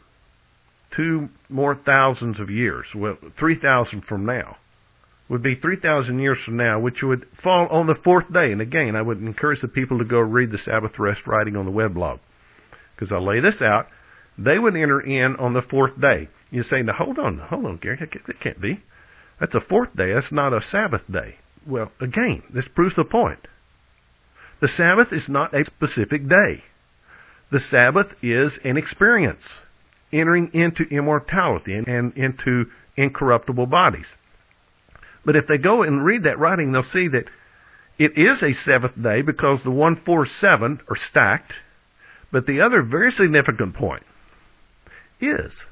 two more thousands of years, well, three thousand from now. Would be three thousand years from now, which would fall on the fourth day. And again, I would encourage the people to go read the Sabbath rest writing on the weblog, because I'll lay this out. They would enter in on the fourth day. You say, now hold on, hold on, Gary, that can't be. That's a fourth day. That's not a Sabbath day. Well, again, this proves the point. The Sabbath is not a specific day. The Sabbath is an experience, entering into immortality and into incorruptible bodies. But if they go and read that writing, they'll see that it is a seventh day because the one, four, seven are stacked. But the other very significant point is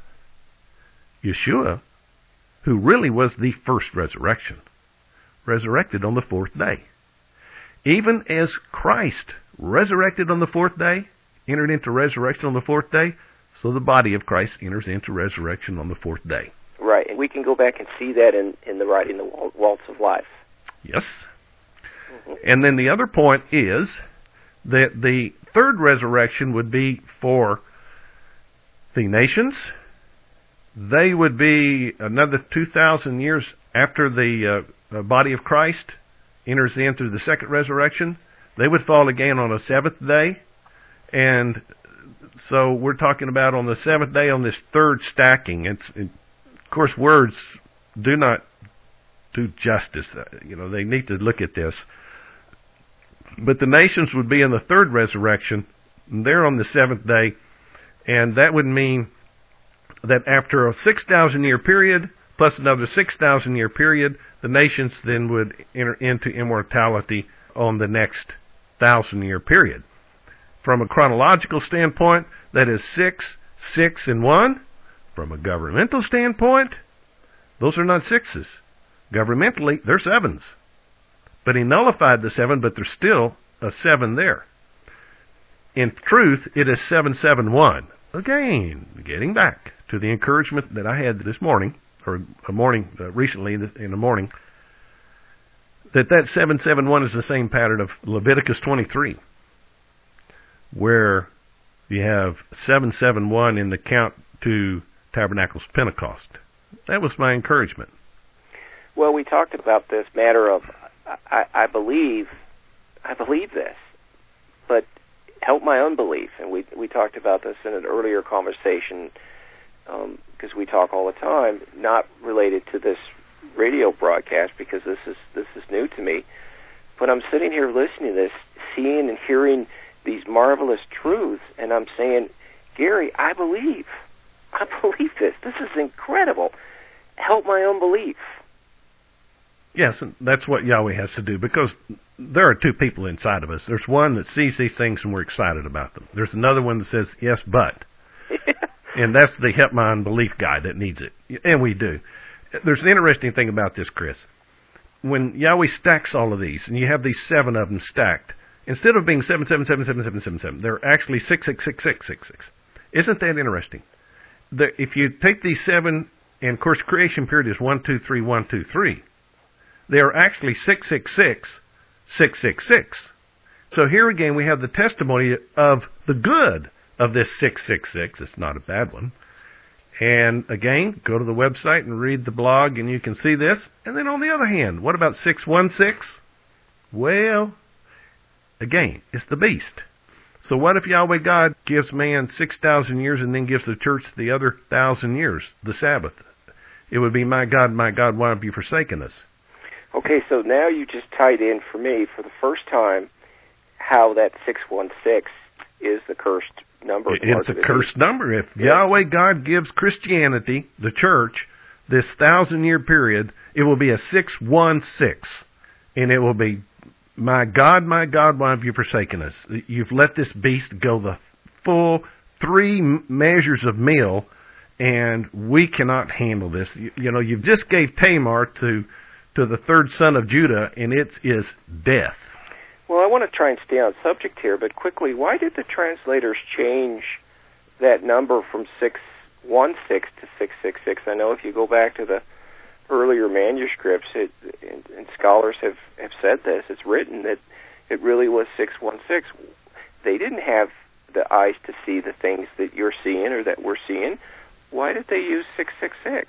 Yeshua, who really was the first resurrection, resurrected on the fourth day. Even as Christ resurrected on the fourth day, entered into resurrection on the fourth day, so the body of Christ enters into resurrection on the fourth day. Right, and we can go back and see that in, in the writing, the Waltz of Life. Yes. Mm-hmm. And then the other point is that the third resurrection would be for the nations, they would be another two thousand years after the, uh, the body of Christ enters in through the second resurrection. They would fall again on a seventh day. And so we're talking about on the seventh day on this third stacking. It's, it, of course, words do not do justice. You know, they need to look at this. But the nations would be in the third resurrection. And they're on the seventh day. And that would mean that after a six thousand year period, plus another six thousand year period, the nations then would enter into immortality on the next thousand year period. From a chronological standpoint, that is six, six, and one. From a governmental standpoint, those are not sixes. Governmentally, they're sevens. But he nullified the seven, but there's still a seven there. In truth, it is seven seven one. Again, getting back to the encouragement that I had this morning, or a morning uh, recently in the morning, that that seven seven one is the same pattern of Leviticus twenty-three, where you have seven seven one in the count to Tabernacles Pentecost. That was my encouragement. Well, we talked about this matter of, I, I believe, I believe this, but help my unbelief. And we we talked about this in an earlier conversation, because um, we talk all the time, not related to this radio broadcast, because this is this is new to me. But I'm sitting here listening to this, seeing and hearing these marvelous truths, and I'm saying, Gary, I believe. I believe this. This is incredible. Help my unbelief. Yes, and that's what Yahweh has to do, because there are two people inside of us. There's one that sees these things and we're excited about them. There's another one that says, yes, but. And that's the help my unbelief guy that needs it. And we do. There's an interesting thing about this, Chris. When Yahweh stacks all of these, and you have these seven of them stacked, instead of being seven, seven, seven, seven, seven, seven, seven, they're actually six, six, six, six, six, six. Isn't that interesting? The, if you take these seven, and of course creation period is one, two, three, one, two, three. They are actually six, six, six, six, six, six. So here again we have the testimony of the good of this six, six, six. It's not a bad one. And again, go to the website and read the blog and you can see this. And then on the other hand, what about six one six? Well, again, it's the beast. So what if Yahweh God gives man six thousand years and then gives the church the other one thousand years, the Sabbath? It would be, my God, my God, why have you forsaken us? Okay, so now you just tied in for me for the first time how that six one six is the cursed number. It's a cursed number. If yeah. Yahweh God gives Christianity, the church, this thousand-year period, it will be a six one six. And it will be, my God, my God, why have you forsaken us? You've let this beast go the full three measures of meal, and we cannot handle this. You, you know, you've just gave Tamar to... to the third son of Judah, and it is death. Well, I want to try and stay on subject here, but quickly, why did the translators change that number from six one six to six six six? I know if you go back to the earlier manuscripts, it, and, and scholars have, have said this, it's written that it really was six one six. They didn't have the eyes to see the things that you're seeing or that we're seeing. Why did they use six six six?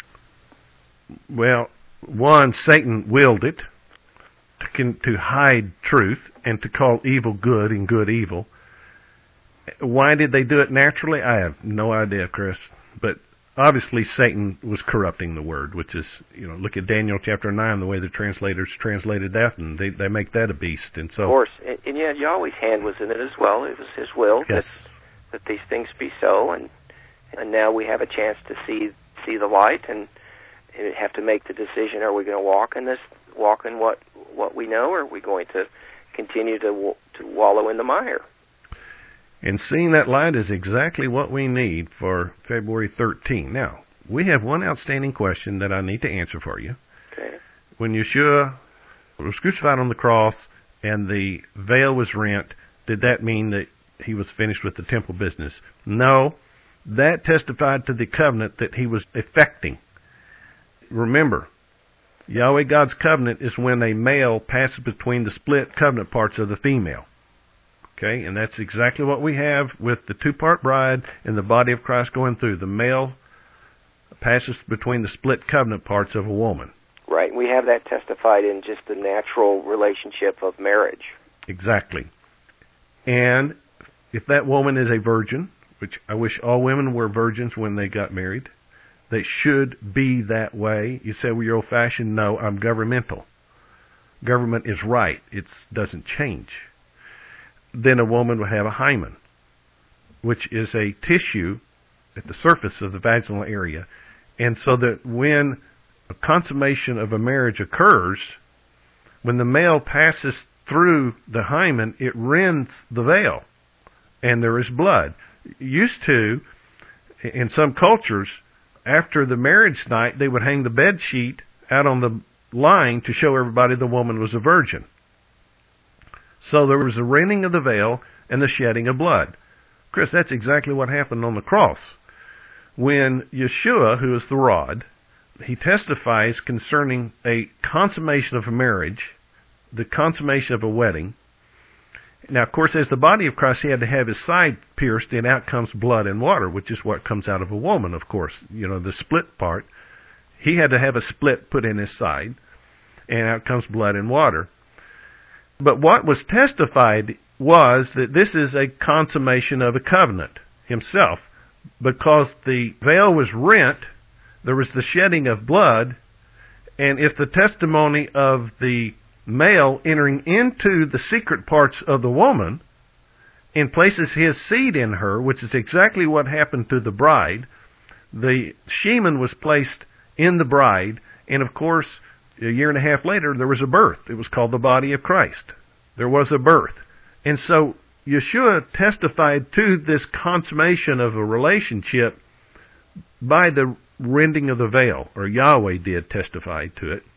Well, one, Satan willed it to, can, to hide truth and to call evil good and good evil. Why did they do it naturally? I have no idea, Chris. But obviously Satan was corrupting the word, which is, you know, look at Daniel chapter nine, the way the translators translated that, and they, they make that a beast. And so, of course, and, and yet Yahweh's hand was in it as well. It was His will yes. that, that these things be so, and and now we have a chance to see see the light and. And have to make the decision: are we going to walk in this, walk in what what we know, or are we going to continue to to wallow in the mire? And seeing that light is exactly what we need for February thirteenth. Now, we have one outstanding question that I need to answer for you. Okay. When Yeshua was crucified on the cross and the veil was rent, did that mean that he was finished with the temple business? No, that testified to the covenant that he was effecting. Remember, Yahweh God's covenant is when a male passes between the split covenant parts of the female. Okay, and that's exactly what we have with the two-part bride and the body of Christ going through. The male passes between the split covenant parts of a woman. Right. We have that testified in just the natural relationship of marriage. Exactly. And if that woman is a virgin, which I wish all women were virgins when they got married, they should be that way. You say, well, you're old-fashioned. No, I'm governmental. Government is right. It doesn't change. Then a woman will have a hymen, which is a tissue at the surface of the vaginal area. And so that when a consummation of a marriage occurs, when the male passes through the hymen, it rends the veil, and there is blood. Used to, in some cultures, after the marriage night, they would hang the bed sheet out on the line to show everybody the woman was a virgin. So there was a rending of the veil and the shedding of blood. Chris, that's exactly what happened on the cross. When Yeshua, who is the rod, he testifies concerning a consummation of a marriage, the consummation of a wedding. Now, of course, as the body of Christ, he had to have his side pierced, and out comes blood and water, which is what comes out of a woman, of course. You know, the split part. He had to have a split put in his side, and out comes blood and water. But what was testified was that this is a consummation of a covenant himself, because the veil was rent, there was the shedding of blood, and it's the testimony of the male entering into the secret parts of the woman and places his seed in her, which is exactly what happened to the bride. The shemen was placed in the bride, and of course, a year and a half later, there was a birth. It was called the body of Christ. There was a birth. And so Yeshua testified to this consummation of a relationship by the rending of the veil, or Yahweh did testify to it.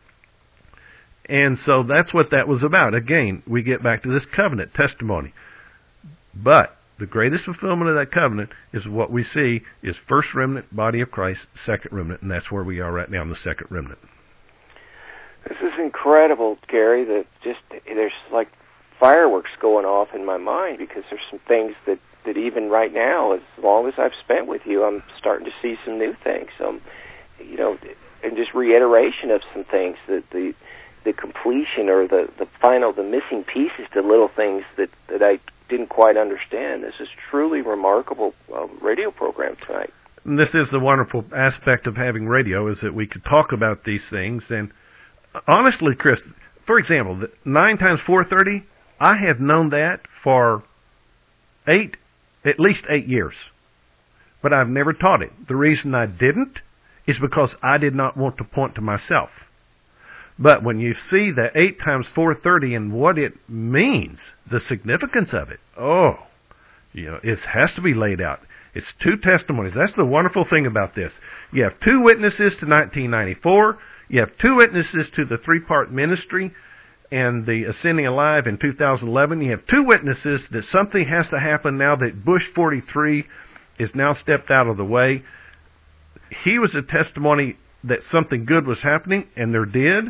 And so that's what that was about. Again, we get back to this covenant testimony. But the greatest fulfillment of that covenant is what we see is first remnant, body of Christ, second remnant, and that's where we are right now in the second remnant. This is incredible, Gary, that just there's like fireworks going off in my mind, because there's some things that, that even right now, as long as I've spent with you, I'm starting to see some new things. Um, you know, and just reiteration of some things, that the the completion or the, the final, the missing pieces to little things that, that I didn't quite understand. This is truly remarkable uh, radio program tonight. And this is the wonderful aspect of having radio, is that we could talk about these things. And honestly, Chris, for example, the nine times four thirty, I have known that for eight, at least eight years. But I've never taught it. The reason I didn't is because I did not want to point to myself. But when you see the eight times four thirty and what it means, the significance of it, oh, you know, it has to be laid out. It's two testimonies. That's the wonderful thing about this. You have two witnesses to nineteen ninety-four. You have two witnesses to the three-part ministry and the Ascending Alive in two thousand eleven. You have two witnesses that something has to happen now that Bush forty-three is now stepped out of the way. He was a testimony that something good was happening, and there did.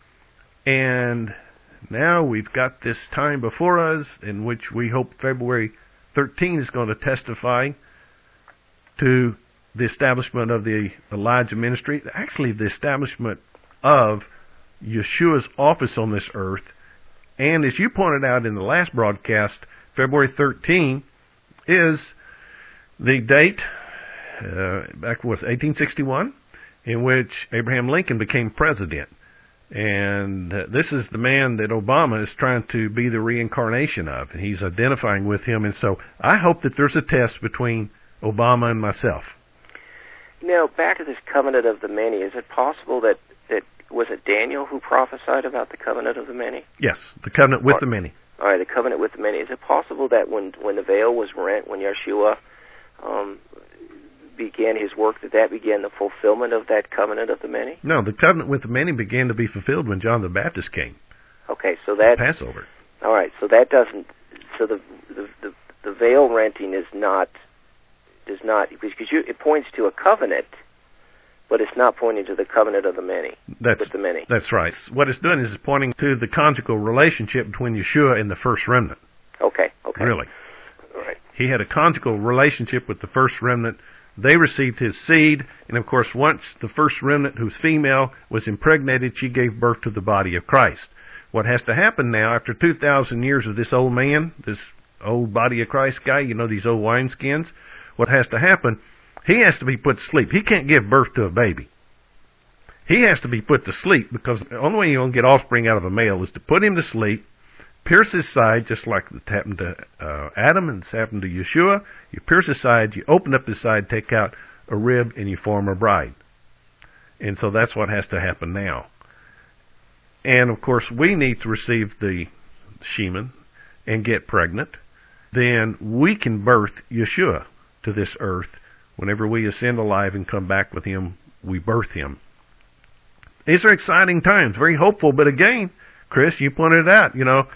And now we've got this time before us in which we hope February thirteenth is going to testify to the establishment of the Elijah ministry, actually the establishment of Yeshua's office on this earth. And as you pointed out in the last broadcast, February thirteenth is the date, uh, back was eighteen sixty-one, in which Abraham Lincoln became president. And uh, this is the man that Obama is trying to be the reincarnation of. And he's identifying with him. And so I hope that there's a test between Obama and myself. Now, back to this covenant of the many, is it possible that, that was it Daniel who prophesied about the covenant of the many? Yes, the covenant with or, the many. All right, the covenant with the many. Is it possible that when, when the veil was rent, when Yeshua um, began his work, that that began the fulfillment of that covenant of the many? No, the covenant with the many began to be fulfilled when John the Baptist came. Okay, so that Passover. All right, so that doesn't. So the the the, the veil renting is not does not because you, it points to a covenant, but it's not pointing to the covenant of the many. That's with the many. That's right. What it's doing is it's pointing to the conjugal relationship between Yeshua and the first remnant. Okay. Okay. Really. All right. He had a conjugal relationship with the first remnant They received his seed, and of course once the first remnant, who's female, was impregnated, she gave birth to the body of Christ. What has to happen now, after two thousand years of this old man, this old body of Christ guy, you know, these old wineskins, what has to happen, he has to be put to sleep. He can't give birth to a baby. He has to be put to sleep, because the only way you're going to get offspring out of a male is to put him to sleep, pierce his side, just like it happened to uh, Adam and it's happened to Yeshua. You pierce his side, you open up his side, take out a rib, and you form a bride. And so that's what has to happen now. And of course, we need to receive the Shemin and get pregnant. Then we can birth Yeshua to this earth. Whenever we ascend alive and come back with him, we birth him. These are exciting times, very hopeful, but again, Chris, you pointed it out, you know,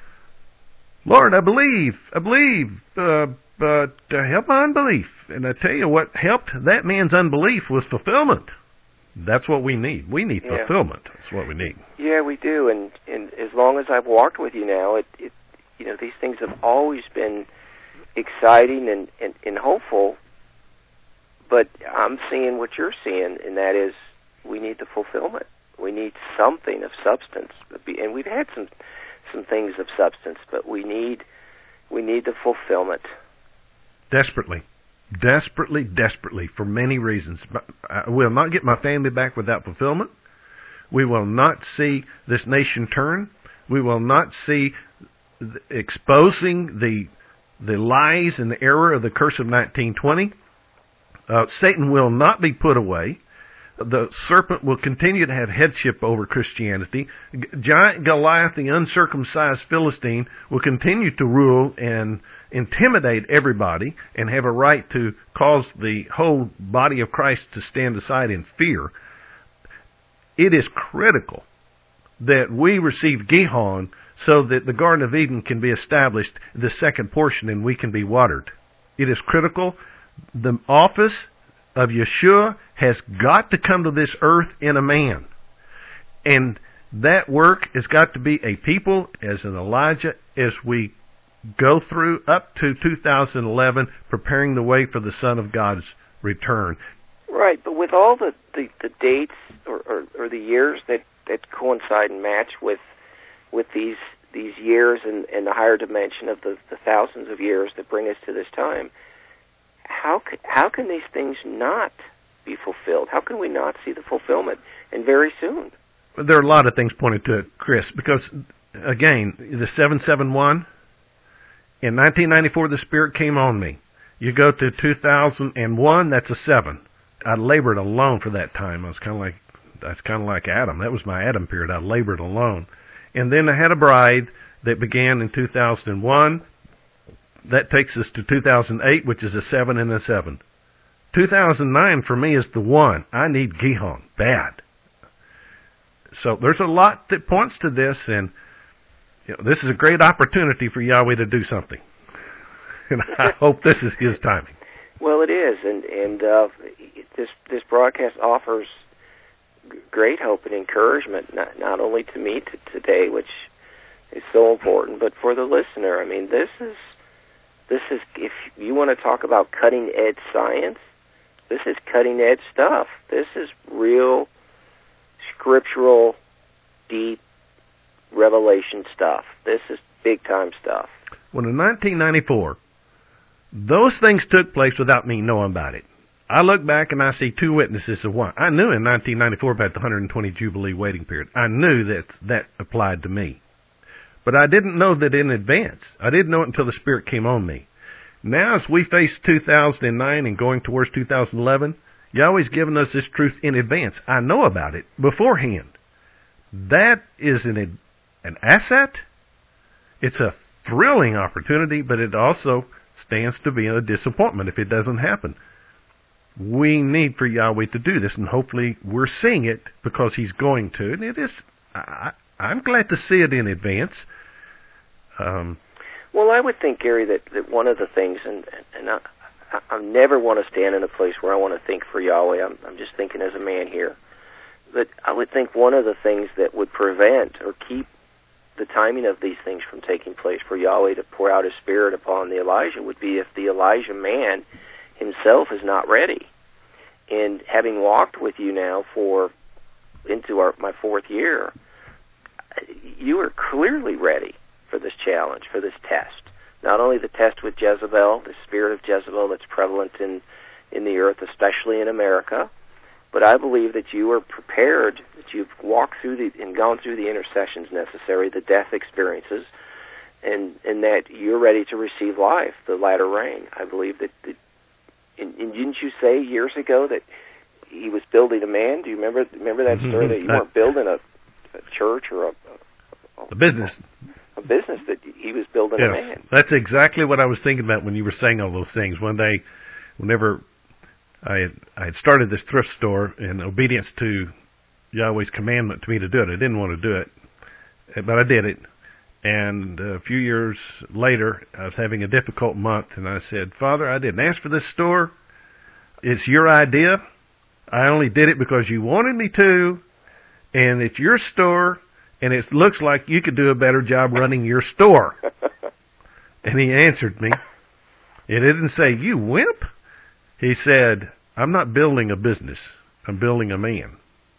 Lord, I believe, I believe, uh, but uh, help my unbelief. And I tell you what helped that man's unbelief was fulfillment. That's what we need. We need yeah. fulfillment. That's what we need. Yeah, we do. And, and as long as I've walked with you now, it, it you know, these things have always been exciting and, and, and hopeful. But I'm seeing what you're seeing, and that is we need the fulfillment. We need something of substance. And we've had some some things of substance, but we need we need the fulfillment. Desperately. Desperately, desperately, for many reasons. I will not get my family back without fulfillment. We will not see this nation turn. We will not see exposing the the lies and the error of the curse of nineteen twenty. Uh, Satan will not be put away. The serpent will continue to have headship over Christianity. G- Giant Goliath, the uncircumcised Philistine, will continue to rule and intimidate everybody and have a right to cause the whole body of Christ to stand aside in fear. It is critical that we receive Gihon so that the Garden of Eden can be established, the second portion, and we can be watered. It is critical. The office of Yeshua has got to come to this earth in a man. And that work has got to be a people, as an Elijah, as we go through up to two thousand eleven, preparing the way for the Son of God's return. Right, but with all the, the, the dates or, or, or the years that, that coincide and match with with these these years and, and the higher dimension of the, the thousands of years that bring us to this time, how can, how can these things not be fulfilled? How can we not see the fulfillment, and very soon? There are a lot of things pointed to it, Chris, because, again, the seven seven one, in nineteen ninety-four, the Spirit came on me. You go to two thousand one, that's a seven. I labored alone for that time. I was kind of like, that's kind of like Adam. That was my Adam period. I labored alone. And then I had a bride that began in two thousand one. That takes us to two thousand eight, which is a seven and a seven. two thousand nine for me is the one. I need Gihon bad. So there's a lot that points to this, and you know, this is a great opportunity for Yahweh to do something. And I hope this is His timing. Well, it is, and and uh, this this broadcast offers great hope and encouragement, not not only to me t- today, which is so important, but for the listener. I mean, this is. This is, if you want to talk about cutting-edge science, this is cutting-edge stuff. This is real, scriptural, deep revelation stuff. This is big-time stuff. Well, in nineteen ninety-four, those things took place without me knowing about it. I look back and I see two witnesses of one. I knew in nineteen ninety-four about the one hundred twenty Jubilee waiting period. I knew that that applied to me. But I didn't know that in advance. I didn't know it until the Spirit came on me. Now, as we face two thousand nine and going towards two thousand eleven, Yahweh's given us this truth in advance. I know about it beforehand. That is an, an asset. It's a thrilling opportunity, but it also stands to be a disappointment if it doesn't happen. We need for Yahweh to do this, and hopefully we're seeing it because He's going to. And it is... I, I'm glad to see it in advance. Um, well, I would think, Gary, that, that one of the things, and, and I, I never want to stand in a place where I want to think for Yahweh. I'm, I'm just thinking as a man here. But I would think one of the things that would prevent or keep the timing of these things from taking place for Yahweh to pour out His Spirit upon the Elijah would be if the Elijah man himself is not ready. And having walked with you now for into our, my fourth year, you are clearly ready for this challenge, for this test. Not only the test with Jezebel, the spirit of Jezebel that's prevalent in, in the earth, especially in America, but I believe that you are prepared, that you've walked through the, and gone through the intercessions necessary, the death experiences, and, and that you're ready to receive life, the latter rain. I believe that, that and, and didn't you say years ago that he was building a man? Do you remember remember that story, that you weren't building a, a church or a, a, a business? A business, that he was building yes, a man. That's exactly what I was thinking about when you were saying all those things. One day, whenever I had, I had started this thrift store in obedience to Yahweh's commandment to me to do it, I didn't want to do it, but I did it. And a few years later, I was having a difficult month, and I said, Father, I didn't ask for this store. It's your idea. I only did it because you wanted me to, and it's your store, and it looks like you could do a better job running your store. And he answered me. It didn't say, you wimp. He said, I'm not building a business. I'm building a man.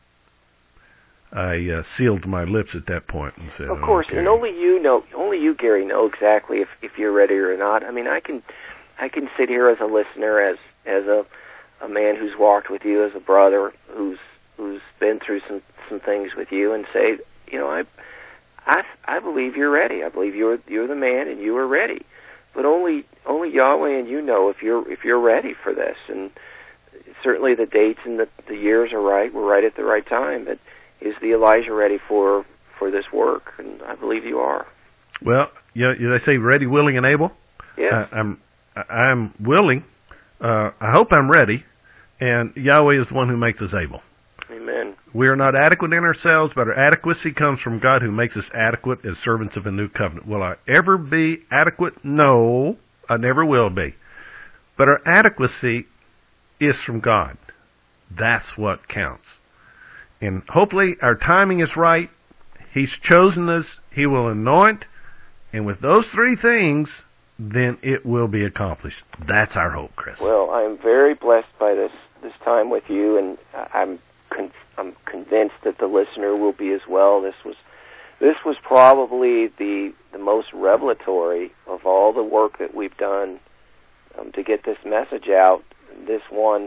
I uh, sealed my lips at that point and said, of course, okay. And only you know, only you, Gary, know exactly if, if you're ready or not. I mean, I can, I can sit here as a listener, as as a, a man who's walked with you, as a brother who's who's been through some, some things with you, and say, you know, I, I, I believe you're ready. I believe you're you're the man, and you are ready. But only only Yahweh and you know if you're if you're ready for this. And certainly the dates and the, the years are right. We're right at the right time. But is the Elijah ready for, for this work? And I believe you are. Well, you know, they say ready, willing, and able. Yes. I, I'm I'm willing. Uh, I hope I'm ready. And Yahweh is the one who makes us able. Amen. We are not adequate in ourselves, but our adequacy comes from God, who makes us adequate as servants of a new covenant. Will I ever be adequate? No, I never will be. But our adequacy is from God. That's what counts. And hopefully our timing is right. He's chosen us. He will anoint. And with those three things, then it will be accomplished. That's our hope, Chris. Well, I'm very blessed by this, this time with you, and I'm con- I'm convinced that the listener will be as well. This was this was probably the the most revelatory of all the work that we've done um, to get this message out. This one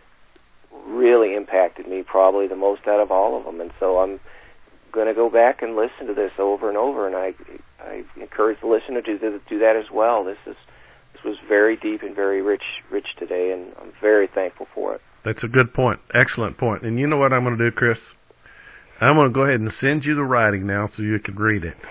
really impacted me probably the most out of all of them, and so I'm going to go back and listen to this over and over, and I I encourage the listener to do that as well. This is this was very deep and very rich rich today, and I'm very thankful for it. That's a good point. Excellent point. And you know what I'm going to do, Chris? I'm going to go ahead and send you the writing now so you can read it.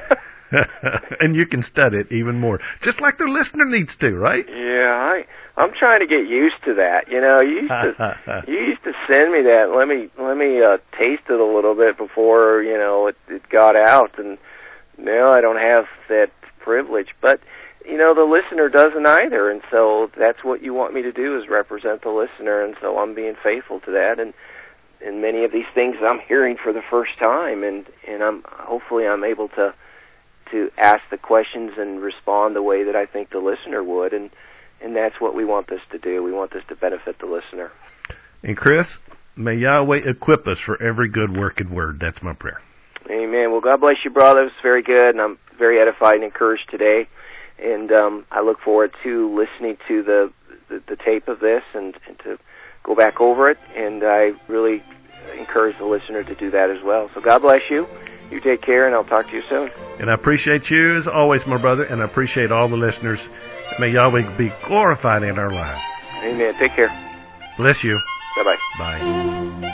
And you can study it even more. Just like the listener needs to, right? Yeah, I, I'm trying to get used to that. You know, you used to, you used to send me that. Let me, let me uh, taste it a little bit before, you know, it, it got out. And now I don't have that privilege. But, you know, the listener doesn't either. And so that's what you want me to do, is represent the listener. And so I'm being faithful to that. And, and many of these things I'm hearing for the first time. And, and I'm, hopefully I'm able to, to ask the questions and respond the way that I think the listener would, and and that's what we want this to do. We want this to benefit the listener. And Chris, may Yahweh equip us for every good work and word. That's my prayer. Amen. Well, God bless you, brother. It was very good, and I'm very edified and encouraged today. And um, I look forward to listening to the, the, the tape of this and, and to go back over it, and I really encourage the listener to do that as well. So God bless you. You take care, and I'll talk to you soon. And I appreciate you as always, my brother, and I appreciate all the listeners. May Yahweh be glorified in our lives. Amen. Take care. Bless you. Bye-bye. Bye.